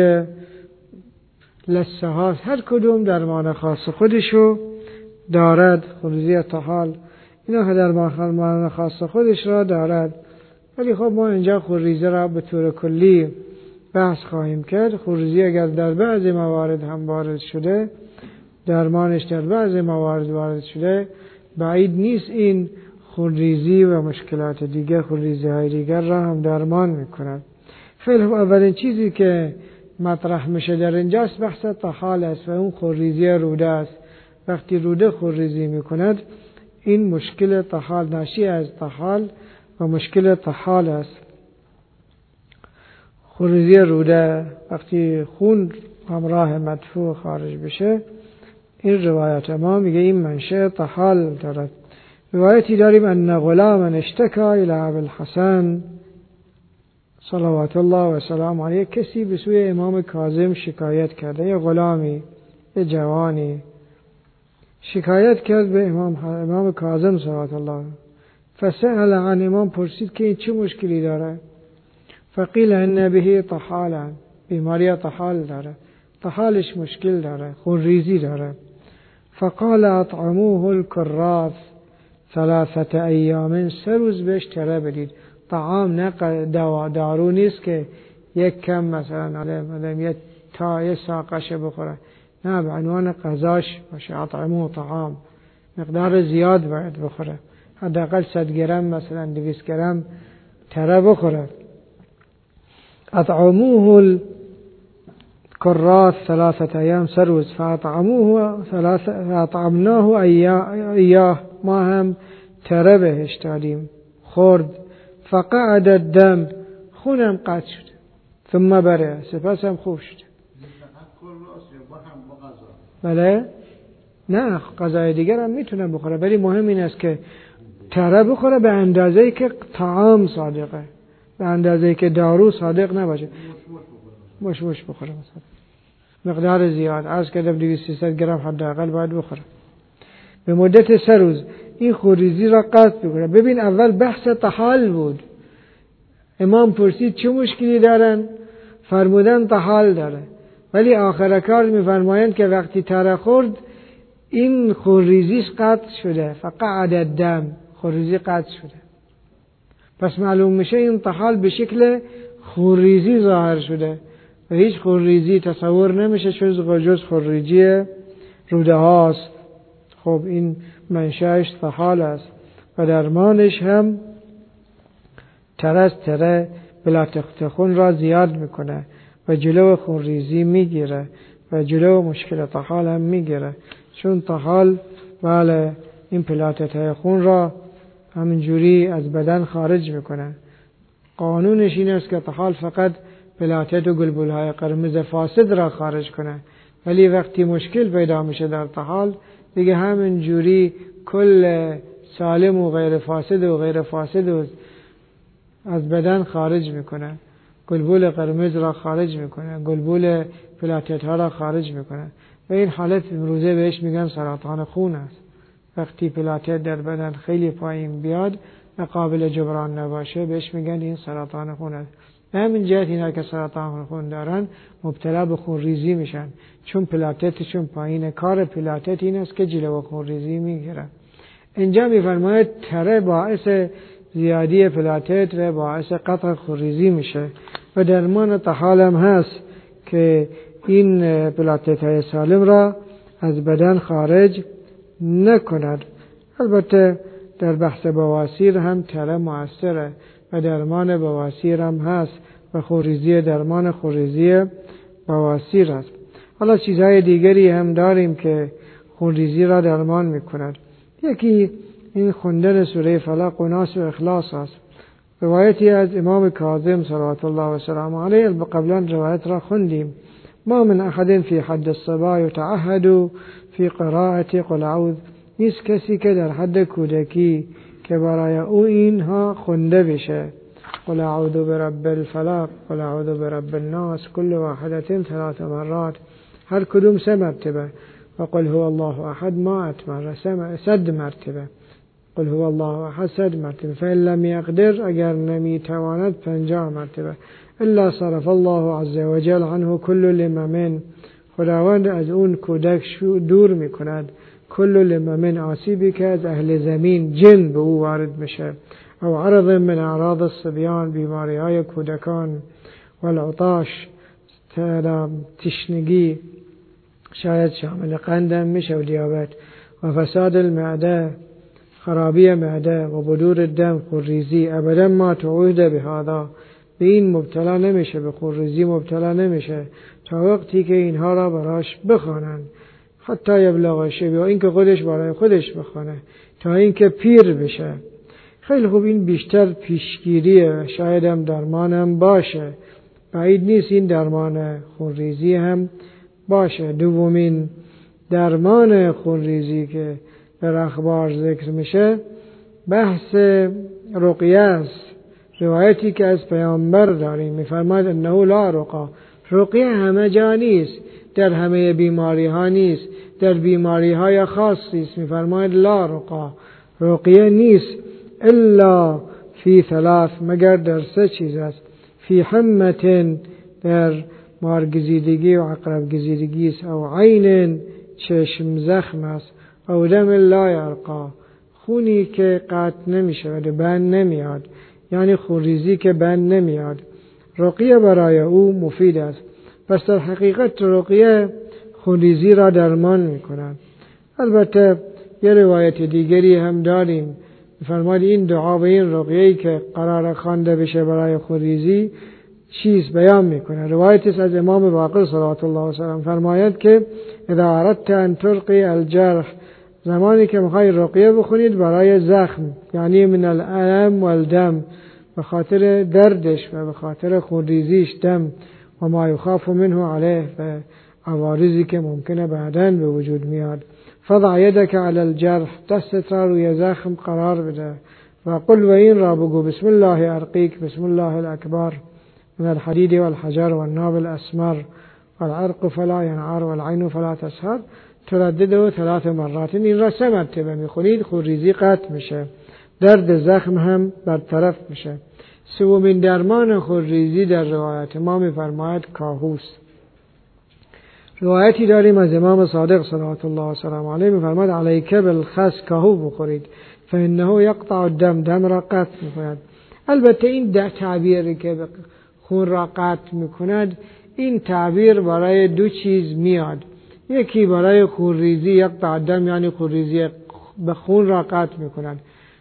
لثه هاست، هر کدوم درمان خاص خودشو دارد. خونریزی طحال، اینا درمان خاص خودش را دارد. ولی خب ما اینجا خونریزی را به طور کلی بحث خواهیم کرد. خونریزی اگر در بعض موارد هم وارد شده، درمانش در بعض موارد وارد شده، بعید نیست این خونریزی و مشکلات دیگر، خونریزی های دیگر را هم درمان میکند. خیلی اولین چیزی که مطرح میشه در اینجاست بحث طحال است و اون خونریزی روده است. وقتی روده خونریزی میکند، این مشکل طحال ناشی از طحال و مشکل طحال است. خونریزی روده وقتی خون همراه مدفوع خارج بشه، این روایت ما میگه این منشأ طحال دارد. روایتی داریم ان غلاما اشتکا الی ابی الحسن صلوات الله و سلام علیه، کسی به سوی امام کاظم شکایت کرده، یه غلامی یه جوانی شکایت کرد به امام کاظم صلوات الله، فسأل عن امام، پرسید که این چه مشکلی داره؟ فقیل ان به طحالا، بیماری طحال داره، طحالش مشکل داره، خونریزی داره. فقال اطعموه الكراث 3 ایام، 3 روز بهش تره بدید. طعام نه دارو نیست که یک کم مثلا آدم یه ساقش بخوره، نه، به عنوان غذاش باشه. اطعموه طعام، مقدار زیاد باید بخوره، حداقل 100 گرم مثلا 200 گرم تره بخوره. اطعموه الكراث 3 ایام، 3 روز. فاطعمناه ایاه، ما هم تره بهش دادیم، خورد. فقعد الدم، خونم قطع شد. ثم بره، سپس هم خوب شد. بله؟ نه، غذای دیگر هم میتونه بخوره، ولی مهم این است که تره بخوره به اندازه‌ای که طعام صادقه، به اندازه‌ای که دارو صادق نباشه. مش بخوره مثلا مقدار زیاد، عرض کردم 200-300 گرم حداقل باید بخوره به مدت 3 روز. این خونریزی را قطع بکنه. ببین اول بحث طحال بود، امام پرسید چه مشکلی دارن؟ فرمودن طحال داره، ولی آخر کار میفرمایند که وقتی تره خورد این خونریزیش قطع شده. فقعد الدم، خونریزی قطع شده. پس معلوم میشه این طحال به شکل خونریزی ظاهر شده و هیچ خونریزی تصور نمیشه جز خونریزی روده هاست. خب این منشأش طحال است و درمانش هم تره بلاتخت خون را زیاد میکنه و جلو خونریزی میگیره و جلو مشکل طحال هم میگیره، چون طحال بله این پلاتت خون را همینجوری از بدن خارج میکنه. قانونش این است که طحال فقط پلاتت و گلبولهای قرمز فاسد را خارج کنه، ولی وقتی مشکل پیدا میشه در طحال دیگه همینجوری کل سالم و غیر فاسد از بدن خارج میکنه. گلبول قرمز را خارج میکنه، گلبول پلاتت ها را خارج میکنه و این حالت امروزه بهش میگن سرطان خون است. وقتی پلاتت در بدن خیلی پایین بیاد و قابل جبران نباشه بهش میگن این سرطان خون است. به همین جهت اینا که سرطان خون دارن مبتلا به خونریزی میشن، چون پلاتتشون پایین. کار پلاتت این است که جلو خونریزی میگیره. اینجا میفرماید تره باعث زیادی پلاتت و باعث قطع خونریزی میشه و درمان طحال هم هست که این پلاتت های سالم را از بدن خارج نکند. البته در بحث بواسیر هم تره مؤثره و درمان بواسیر هم هست و خونریزی درمان خونریزی بواسیر است. حالا چیزهای دیگری هم داریم که خونریزی را درمان میکند. یکی این خوندن سوره فلق و ناس و اخلاص است. روایتی از امام کاظم صلوات الله و سلامه علیه قبلا روایت را خوندیم. ما من احد فی حد الصبا یتعهد فی قراءة قل اعوذ، نیست کسی که در حد کودکی که برای او اینها خونده بشه. قل اعوذ برب الفلق، قل اعوذ برب الناس، کل واحدة 3 مرات، هر کدوم 3 مرتبه. و قل هو الله احد 100 مرتبه. قل هو الله احد 100 مرتبه. فإن لم يقدر، اگر نمیتواند 50 مرتبه. الا صرف الله عز وجل عنه كل لمم، خداوند از اون کودک دور میکند کل لمم، آسیبی که از اهل زمین جن به او وارد میشه. او عرض من اعراض الصبیان، بیماری های کودکان. والعطاش، تشنگی، شاید شامل قندم میشه و دیابت. و فساد المعده، خرابی معده. و بدور الدم، خونریزی. ابدا ما توعد بهذا، به این مبتلا نمیشه، به خونریزی مبتلا نمیشه تا وقتی که اینها را براش بخوانن. حتی یبلغ شبه، و این که خودش برای خودش بخونه تا اینکه پیر بشه. خیلی خوب، این بیشتر پیشگیریه، شاید هم درمان هم باشه، بعید نیست این درمان خونریزی هم باشه. دومین درمان خونریزی که در اخبار ذکر میشه بحث رقیه است. روایتی که از پیامبر داریم میفرماید انه لا رقا، رقیه همه جا نیست. در همه بیماری ها نیست، در بیماری های خاصی است. میفرماید لا رقا، رقیه نیست الا فی ثلاث، مگر در 3 چیز است. فی حمة، در مارگزیدگی و عقرب گزیدگی است. او عین، چشم زخم است. او دم لا یرقا، خونی که قطع نمی شود و بند نمیاد، یعنی خونریزی که بند نمیاد. رقیه برای او مفید است. پس در حقیقت رقیه خونریزی را درمان می کند. البته یه روایت دیگری هم داریم، فرماید این دعا و این رقیه‌ای که قرار خوانده بشه برای خونریزی چیز بیان میکنه. روایت است از امام باقر صلوات الله علیه و سلم، فرماید که اذا اردت ان ترقی الجرح، زمانی که میخوای رقیه بخونید برای زخم، یعنی من الالم والدم، به خاطر دردش و به خاطر خونریزیش، دم و ما یخاف منه علیه، و عوارضی که ممکنه بعداً به وجود میاد. فضع یدک علی الجرح، دستت را روی زخم قرار بده و قل، و این را بگو بسم الله ارقیک، بسم الله الاکبر، من الحدید والحجر والناب الاسمر والعرق فلا ینعر والعین فلا تسهر، تردده 3 مرات. این را 3 مرتبه میخونید، خونریزی قطع میشه، درد زخم هم برطرف میشه. 3مین درمان خونریزی در روایت ما میفرماید کاهوست. روایتی داریم از امام صادق صلوات الله و سلام علیه، میفرماید علیک بالخس، کاهو بخورید، فانه یقطع الدم، دم را قطع میکند. البته این تعبیری که خون را قطع میکند، این تعبیر برای 2 چیز میاد. یکی برای خونریزی، یقطع الدم یعنی خونریزی به خون را قطع میکند،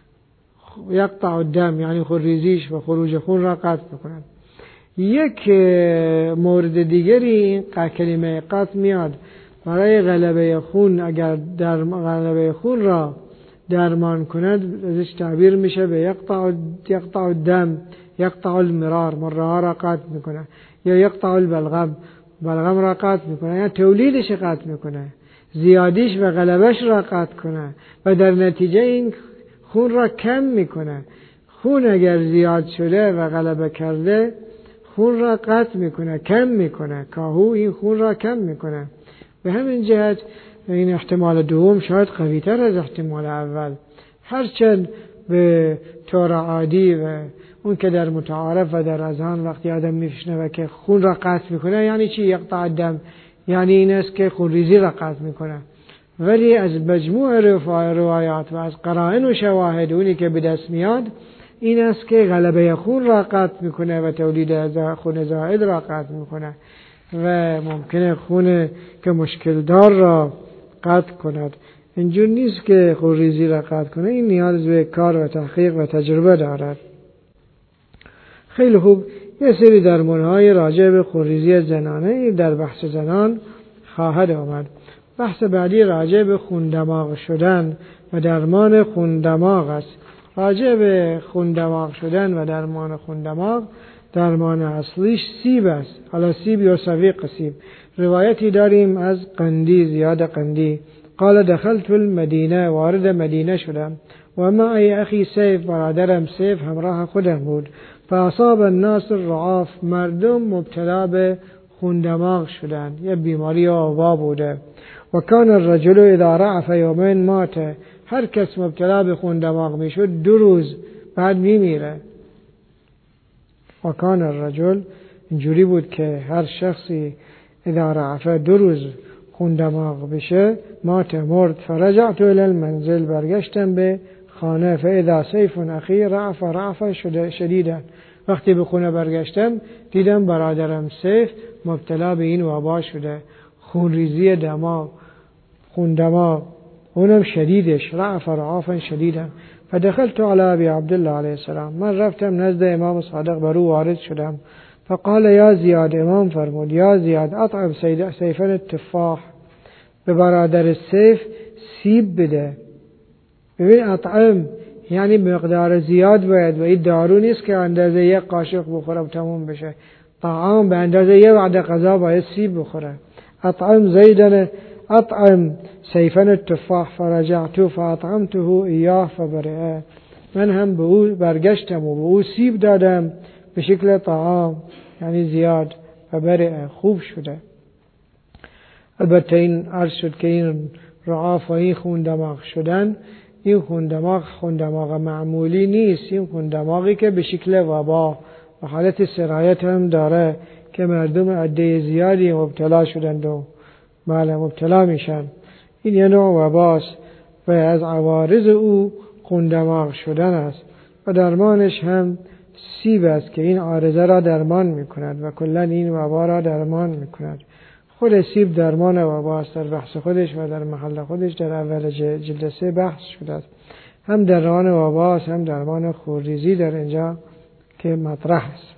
یقطع الدم یعنی خونریزیش و خروج خون را قطع میکند. یک مورد دیگری کلمه قطع میاد برای غلبه خون، اگر در غلبه خون را درمان کند، ازش تعبیر میشه به یقطع الدم، یقطع المرار، مره ها را قطع میکنه، یا یقطع البلغم، بلغم را قطع میکنه، یا تولیدش قطع میکنه، زیادیش و غلبش را قطع کنه و در نتیجه این خون را کم میکنه. خون اگر زیاد شده و غلبه کرده، خون را قطع میکنه، کم میکنه. کاهو این خون را کم میکنه. به همین جهت این احتمال دوم شاید قوی تر از احتمال اول، هرچند به طور عادی و اون که در متعارف و در اذهان وقتی آدم میشنوه که خون را قطع میکنه یعنی چی؟ یقطع الدم، یعنی این است که خونریزی را قطع میکنه. ولی از مجموع روایات و از قرائن و شواهد اونی که به دست میاد این است که غلبه خون را قطع میکنه و تولید خون زائد را قطع میکنه و ممکنه خون که مشکل دار را قطع کند. اینجور نیست که خونریزی را قطع کنه، این نیاز به کار و تحقیق و تجربه دارد. خیلی خوب، یه سری درمانهای راجع به خونریزی زنانه در بحث زنان خواهد آمد. بحث بعدی راجع به خون دماغ شدن و درمان خون دماغ است. راجع به خون دماغ شدن و درمان خون دماغ، درمان اصلیش سیب است. حالا سیب یا سویق سیب. روایتی داریم از قندی، زیاد قندی، قال دخلت المدینه، وارد مدینه شدم، و معی اخی سیف، برادرم سیف همراه خودم بود. فاصاب الناس الرعاف، مردم مبتلا به خون دماغ شدند، یه بیماری آوا بوده. و کان الرجل اذا رعف یومین مات، هر کس مبتلا به خون دماغ میشد 2 روز بعد میمیره. و کان الرجل، اینجوری بود که هر شخصی اذا رعف 2 روز خون دماغ بشه مات، مرد. فرجعت الى المنزل، برگشتم به خانه. فاذا سیف اخی رعف شدیدا، وقتی به خونه برگشتم دیدم برادرم سیف مبتلا به این وبا شده، خونریزی دماغ، خون دماغ، اونم شدیدش، رعفا شدیدا. فدخلت على ابي عبدالله علیه السلام، من رفتم نزد امام صادق، برو وارد شدم. فقال یا زیاد، امام فرمود یا زیاد اطعم سیفا التفاح، به برادر سیف سیب بده. ببین اطعم یعنی مقدار زیاد باید، و این دارو نیست که اندازه 1 قاشق بخورم تموم بشه. طعام به اندازه 1 وعده غذا باید سیب بخوره. اطعم زیدن، اطعم سیفا التفاح، فرجعت فاطعمته ایاه فبرئ، من هم به او برگشتم و به او سیب دادم به شکل طعام، یعنی زیاد، فبرئ، خوب شده. البته این عرض شد که این رعاف و این خون دماغ شدن، این خون دماغ معمولی نیست، این خون دماغی که به شکل وبا و حالت سرایت هم داره که مردم عده زیادی مبتلا شدند و مبتلا میشن. این یه نوع وباست و از عوارض او خون دماغ شدن است و درمانش هم سیب است که این عارضه را درمان میکند و کلا این وبا را درمان میکند. خود سیب درمان وباست، در بحث خودش و در محل خودش در اول جلد 3 بحث شده است. هم درمان وباست هم درمان خونریزی در اینجا که مطرح است.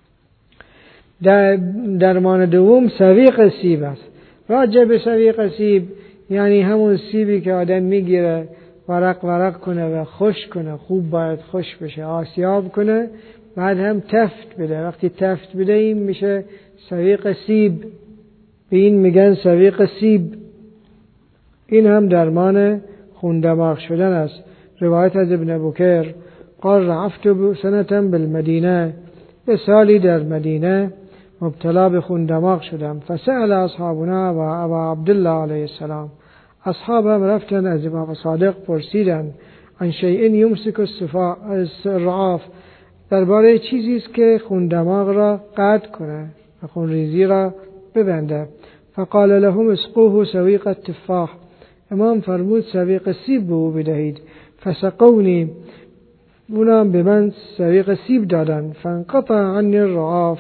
درمان دوم سویق سیب است. راجع به سویق سیب یعنی همون سیبی که آدم میگیره ورق کنه و خشک کنه، خوب باید خشک بشه، آسیاب کنه، بعد هم تفت بده. وقتی تفت بده این میشه سویق سیب، به این میگن سویق سیب. این هم درمان خون دماغ شدن است. روایت از ابن بکر قال رعفت سنة بالمدینه، به سالی در مدینه مبتلا به خون دماغ شدم. فسأل اصحابنا و ابا عبدالله علیه السلام، اصحابم رفتن از امام صادق پرسیدن عن شیء یمسک الرعاف، درباره چیزی است که خون دماغ را قطع کنه و خون ریزی را ببنده. فقال لهم اسقوه سویق التفاح، امام فرمود سویق سیب به او بدهید. فسقونی، اونم به من سویق سیب دادن. فانقطع عنی الرعاف،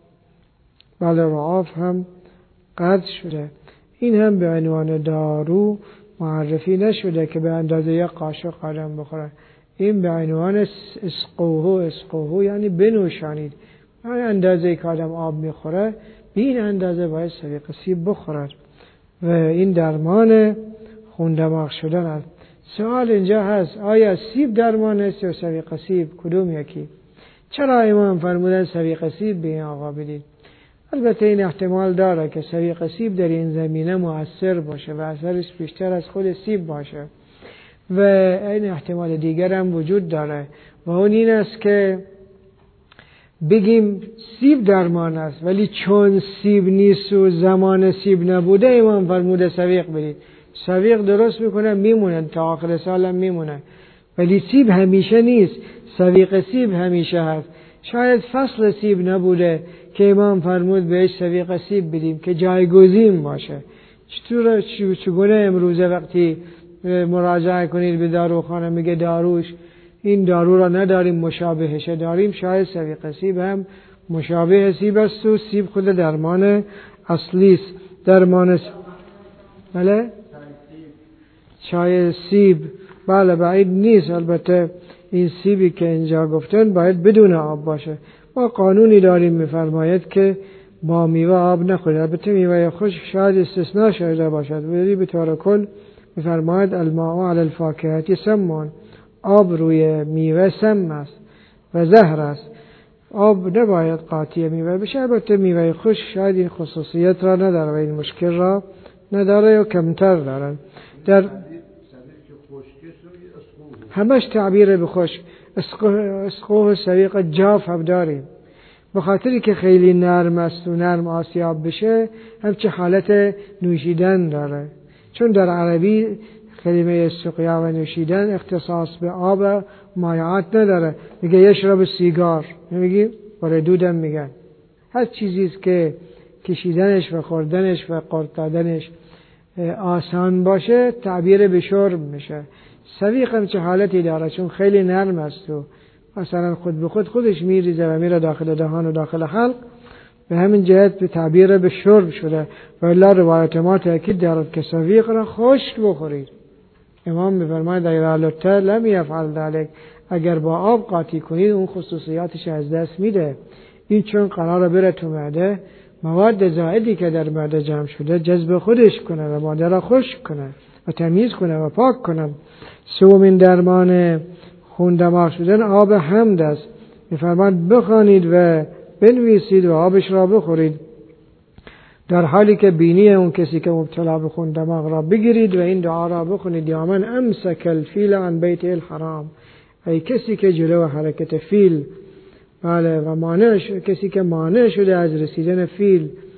رعاف هم قطع شده. این هم به عنوان دارو معرفی نشده که به اندازه یک قاشق آدم بخوره. این به عنوان اسقوه یعنی بنوشانید. یعنی اندازه که آدم آب میخوره به این اندازه باید سویق سیب بخورد و این درمان خون دماغ شدن است. سوال اینجا هست آیا سیب درمان است یا سویق سیب؟ کدوم یکی؟ چرا امام فرمودن سویق سیب به این آقا بدید؟ البته این احتمال داره که سویق سیب در این زمینه مؤثر باشه و اثرش بیشتر از خود سیب باشه و این احتمال دیگر هم وجود داره و اون این است که بگیم سیب درمان است ولی چون سیب نیست و زمان سیب نبوده امام فرموده سویق بدید. سویق درست میکنه میمونه تا آخر سال هم میمونه ولی سیب همیشه نیست، سویق سیب همیشه هست. شاید فصل سیب نبوده که امام فرمود بهش سویق سیب بدیم که جایگزین باشه. چگونه امروزه وقتی مراجعه کنید به داروخانه میگه داروش این دارو را نداریم مشابهش داریم، شاید سویق سیب هم مشابه سیب است و سیب خود درمان اصلی است. درمان بله چای سیب بله بعید نیست. البته این سیبی که اینجا گفتن باید بدون آب باشه. ما قانونی داریم میفرماید که با میوه آب نخورید. البته میوه خشک شاید استثناء شده باشد ولی به طور کل میفرماید الماء علی الفاکهة سم، آب روی میوه سم است و زهر است. آب نباید قاطی میوه بشه. البته میوه خشک شاید این خصوصیت را نداره و این مشکل را نداره یا کمتر دارن. در همش تعبیر به خشک. اسقوه سویق جاف هم داریم به خاطری که خیلی نرم است و نرم آسیاب بشه همچه حالت نوشیدن داره. چون در عربی کلمه سقیا و نوشیدن اختصاص به آب مایعات نداره. میگه یشرب سیگار، نمیگی برای دودم میگن. هر چیزیست که کشیدنش و خوردنش و قورت دادنش آسان باشه تعبیر به شرب میشه. سویق هم چه حالتی داره چون خیلی نرم است و مثلا خود به خودش میریزه و میره داخل دهان و داخل حلق، به همین جهت به تعبیر به شرب شده. و الا روایت ما تأکید دارد که سویق را خشک بخورید. امام میفرماید اگر علت لم یفعل ذلک، اگر با آب قاطی کنید اون خصوصیاتش از دست میده. این چون قراره بره تو معده، مواد زائدی که در معده جمع شده جذب خودش کنه و معده را خشک کنه و تمیز کنه و پاک کنه. سومین درمان خون دماغ شدن آب حمد است. میفرماید بخوانید و بنویسید و آبش را بخورید در حالی که بینی اون کسی که مبتلا به خون دماغ را بگیرید و این دعا را بخونید: یا من امسک الفیل عن بیت الحرام، ای کسی که جلو حرکت فیل و کسی که مانع شده از رسیدن فیل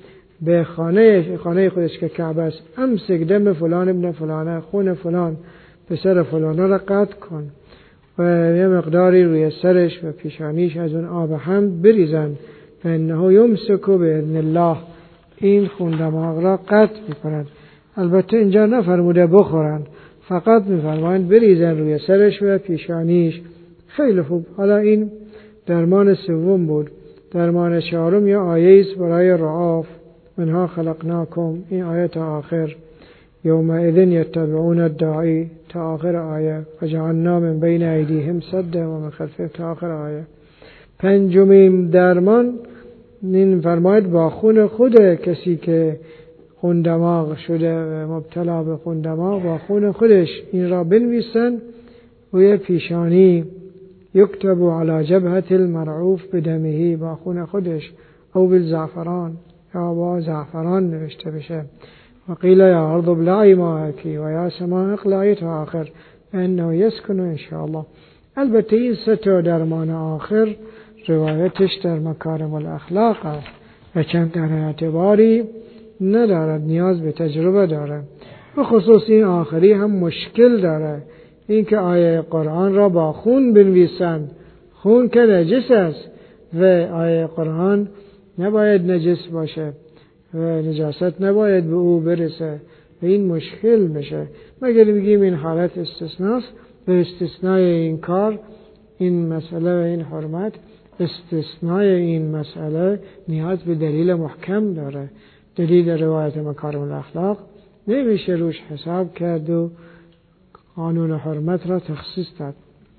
به خانه خودش که کعبه است امسک دم فلان ابن فلانه، خون فلان پسر فلانه را قطع کن و یه مقداری روی سرش و پیشانیش از اون آب حمد بریزن فانه یمسک باذن الله، این خون دماغ را قطع میکنند. البته اینجا نفرموده بخورند، فقط میفرمایند بریزن روی سرش و پیشانیش. خیلی خوب. حالا این درمان سوم بود. درمان چهارم یا آیه است برای رعاف، منها خلقناکم، این آیه تا آخر، یومئذ یتبعون الداعی تا آخر آیه، وجعلنا من بین ایدیهم سدا و من خلفهم تا آخر آیه. پنجمین درمان این فرماید با خون خود کسی که خون دماغ شده و مبتلا به خون دماغ، با خون خودش این را بنویسن روی پیشانی، یکتب علی جبهة المرعوف بدمه، با خون خودش، او بالزعفران، یا با زعفران نوشته بشه. و قیل یا ارض ابلعی ماءکی و یا سماء اقلعی تا آخر انه یسکن ان شاء الله. البته این سه تا درمان آخر روایتش در مکارم الاخلاق است و چند در اعتباری ندارد، نیاز به تجربه داره. و خصوص این آخری هم مشکل داره، این که آیه قرآن را با خون بنویسند. خون که نجس است و آیه قرآن نباید نجس باشه و نجاست نباید به او برسه و این مشکل میشه. مگر بگیم این حالت استثناست و استثنای این کار، این مسئله و این حرمت، استثنای این مسئله نیاز به دلیل محکم داره. دلیل روایت مکارم الاخلاق نمیشه روش حساب کرد و قانون حرمت را تخصیص داد.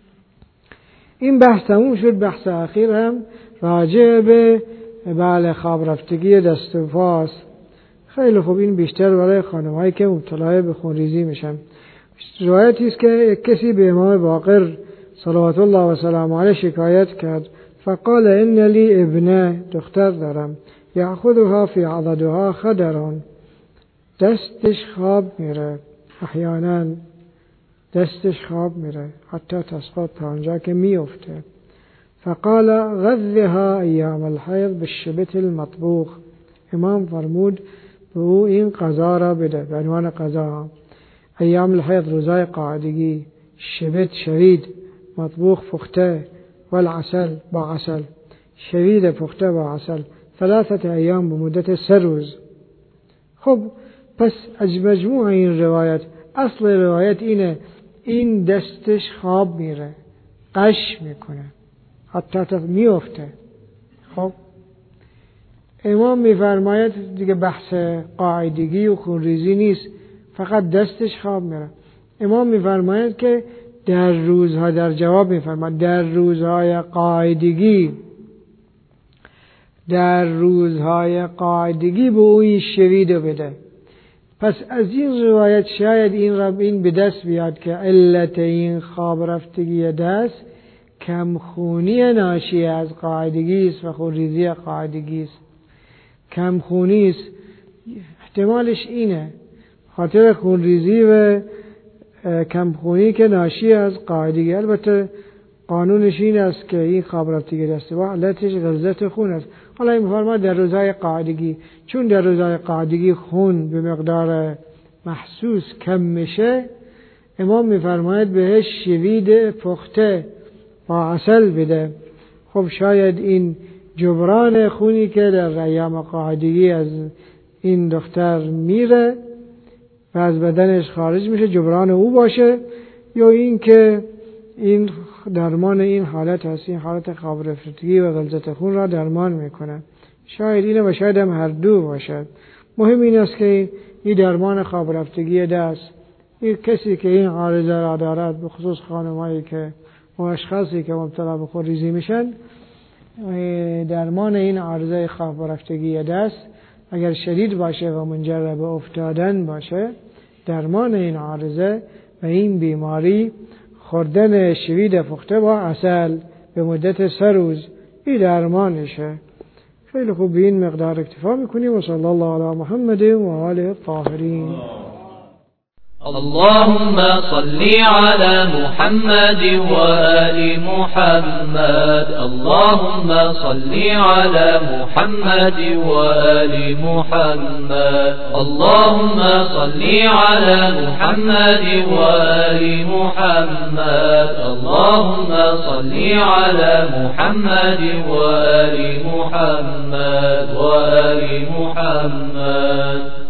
این بحث تموم شد. بحث اخیر هم راجع به خواب رفتگی دست و پاست. خیلی خوب. این بیشتر برای خانم‌هایی که مبتلا به خونریزی میشن. روایتی است که کسی به امام باقر صلوات الله و سلام علیه شکایت کرد، فقال ان لی ابنه، دختر دارم، یأخذها فی عضدها خدران، دستش خواب میره، احیانا دستش خواب میره حتی تسقط تا آنجا که میفته. فقال غذها ایام الحیض بالشبت المطبوخ، امام فرمود به او این غذا را بده، به عنوان غذا. ایام الحیض روزای قاعدگی، شبت شوید، مطبوخ پخته، والعسل با عسل، شوید پخته با عسل، 3 ایام به مدت 3 روز. خب پس از مجموع این روایت، اصل روایت اینه این دستش خواب میره، قش میکنه حتی میفته. خب امام میفرماید دیگه بحث قاعدگی و خونریزی نیست، فقط دستش خواب میره. امام میفرماید که در روزها، در جواب میفرماید در روزهای قاعدگی به اوی شویدو بده. پس از این روایت شاید این به دست بیاد که علت این خواب رفتگی دست کمخونی ناشی از قاعدگی است و خونریزی قاعدگی است. کمخونی است، احتمالش اینه، خاطر خونریزی و کمخونی که ناشی از قاعدگی. البته قانونش این است که این خواب رفتگی دست و علتش غلظت خون است. حالا این فرما در روزهای قاعدگی، چون در روزهای قاعدگی خون به مقدار محسوس کم میشه، امام میفرماید بهش شوید پخته با عسل بده. خب شاید این جبران خونی که در ایام قاعدگی از این دختر میره و از بدنش خارج میشه جبران او باشه، یا این که این درمان این حالت هست، این حالت خواب رفتگی و غلظت خون را درمان میکنه. شاید اینه و شاید هم هر دو باشد. مهم این است که این درمان خواب رفتگی دست، این کسی که این عارضه را دارد، به خصوص خانمایی که و اشخاصی که مبتلا به خونریزی میشن، درمان این عارضه خواب رفتگی دست اگر شدید باشه و منجر به افتادن باشه، درمان این عارضه و این بیماری خوردن شوید پخته با عسل به مدت 3 روز این درمانشه. خیلی خوب، به این مقدار اکتفا میکنیم و صلی الله علی محمد و آله الطاهرین. اللهم صل على محمد وآل محمد. اللهم صل على محمد وآل محمد. اللهم صل على محمد وآل محمد. اللهم صل على محمد وآل محمد وآل محمد.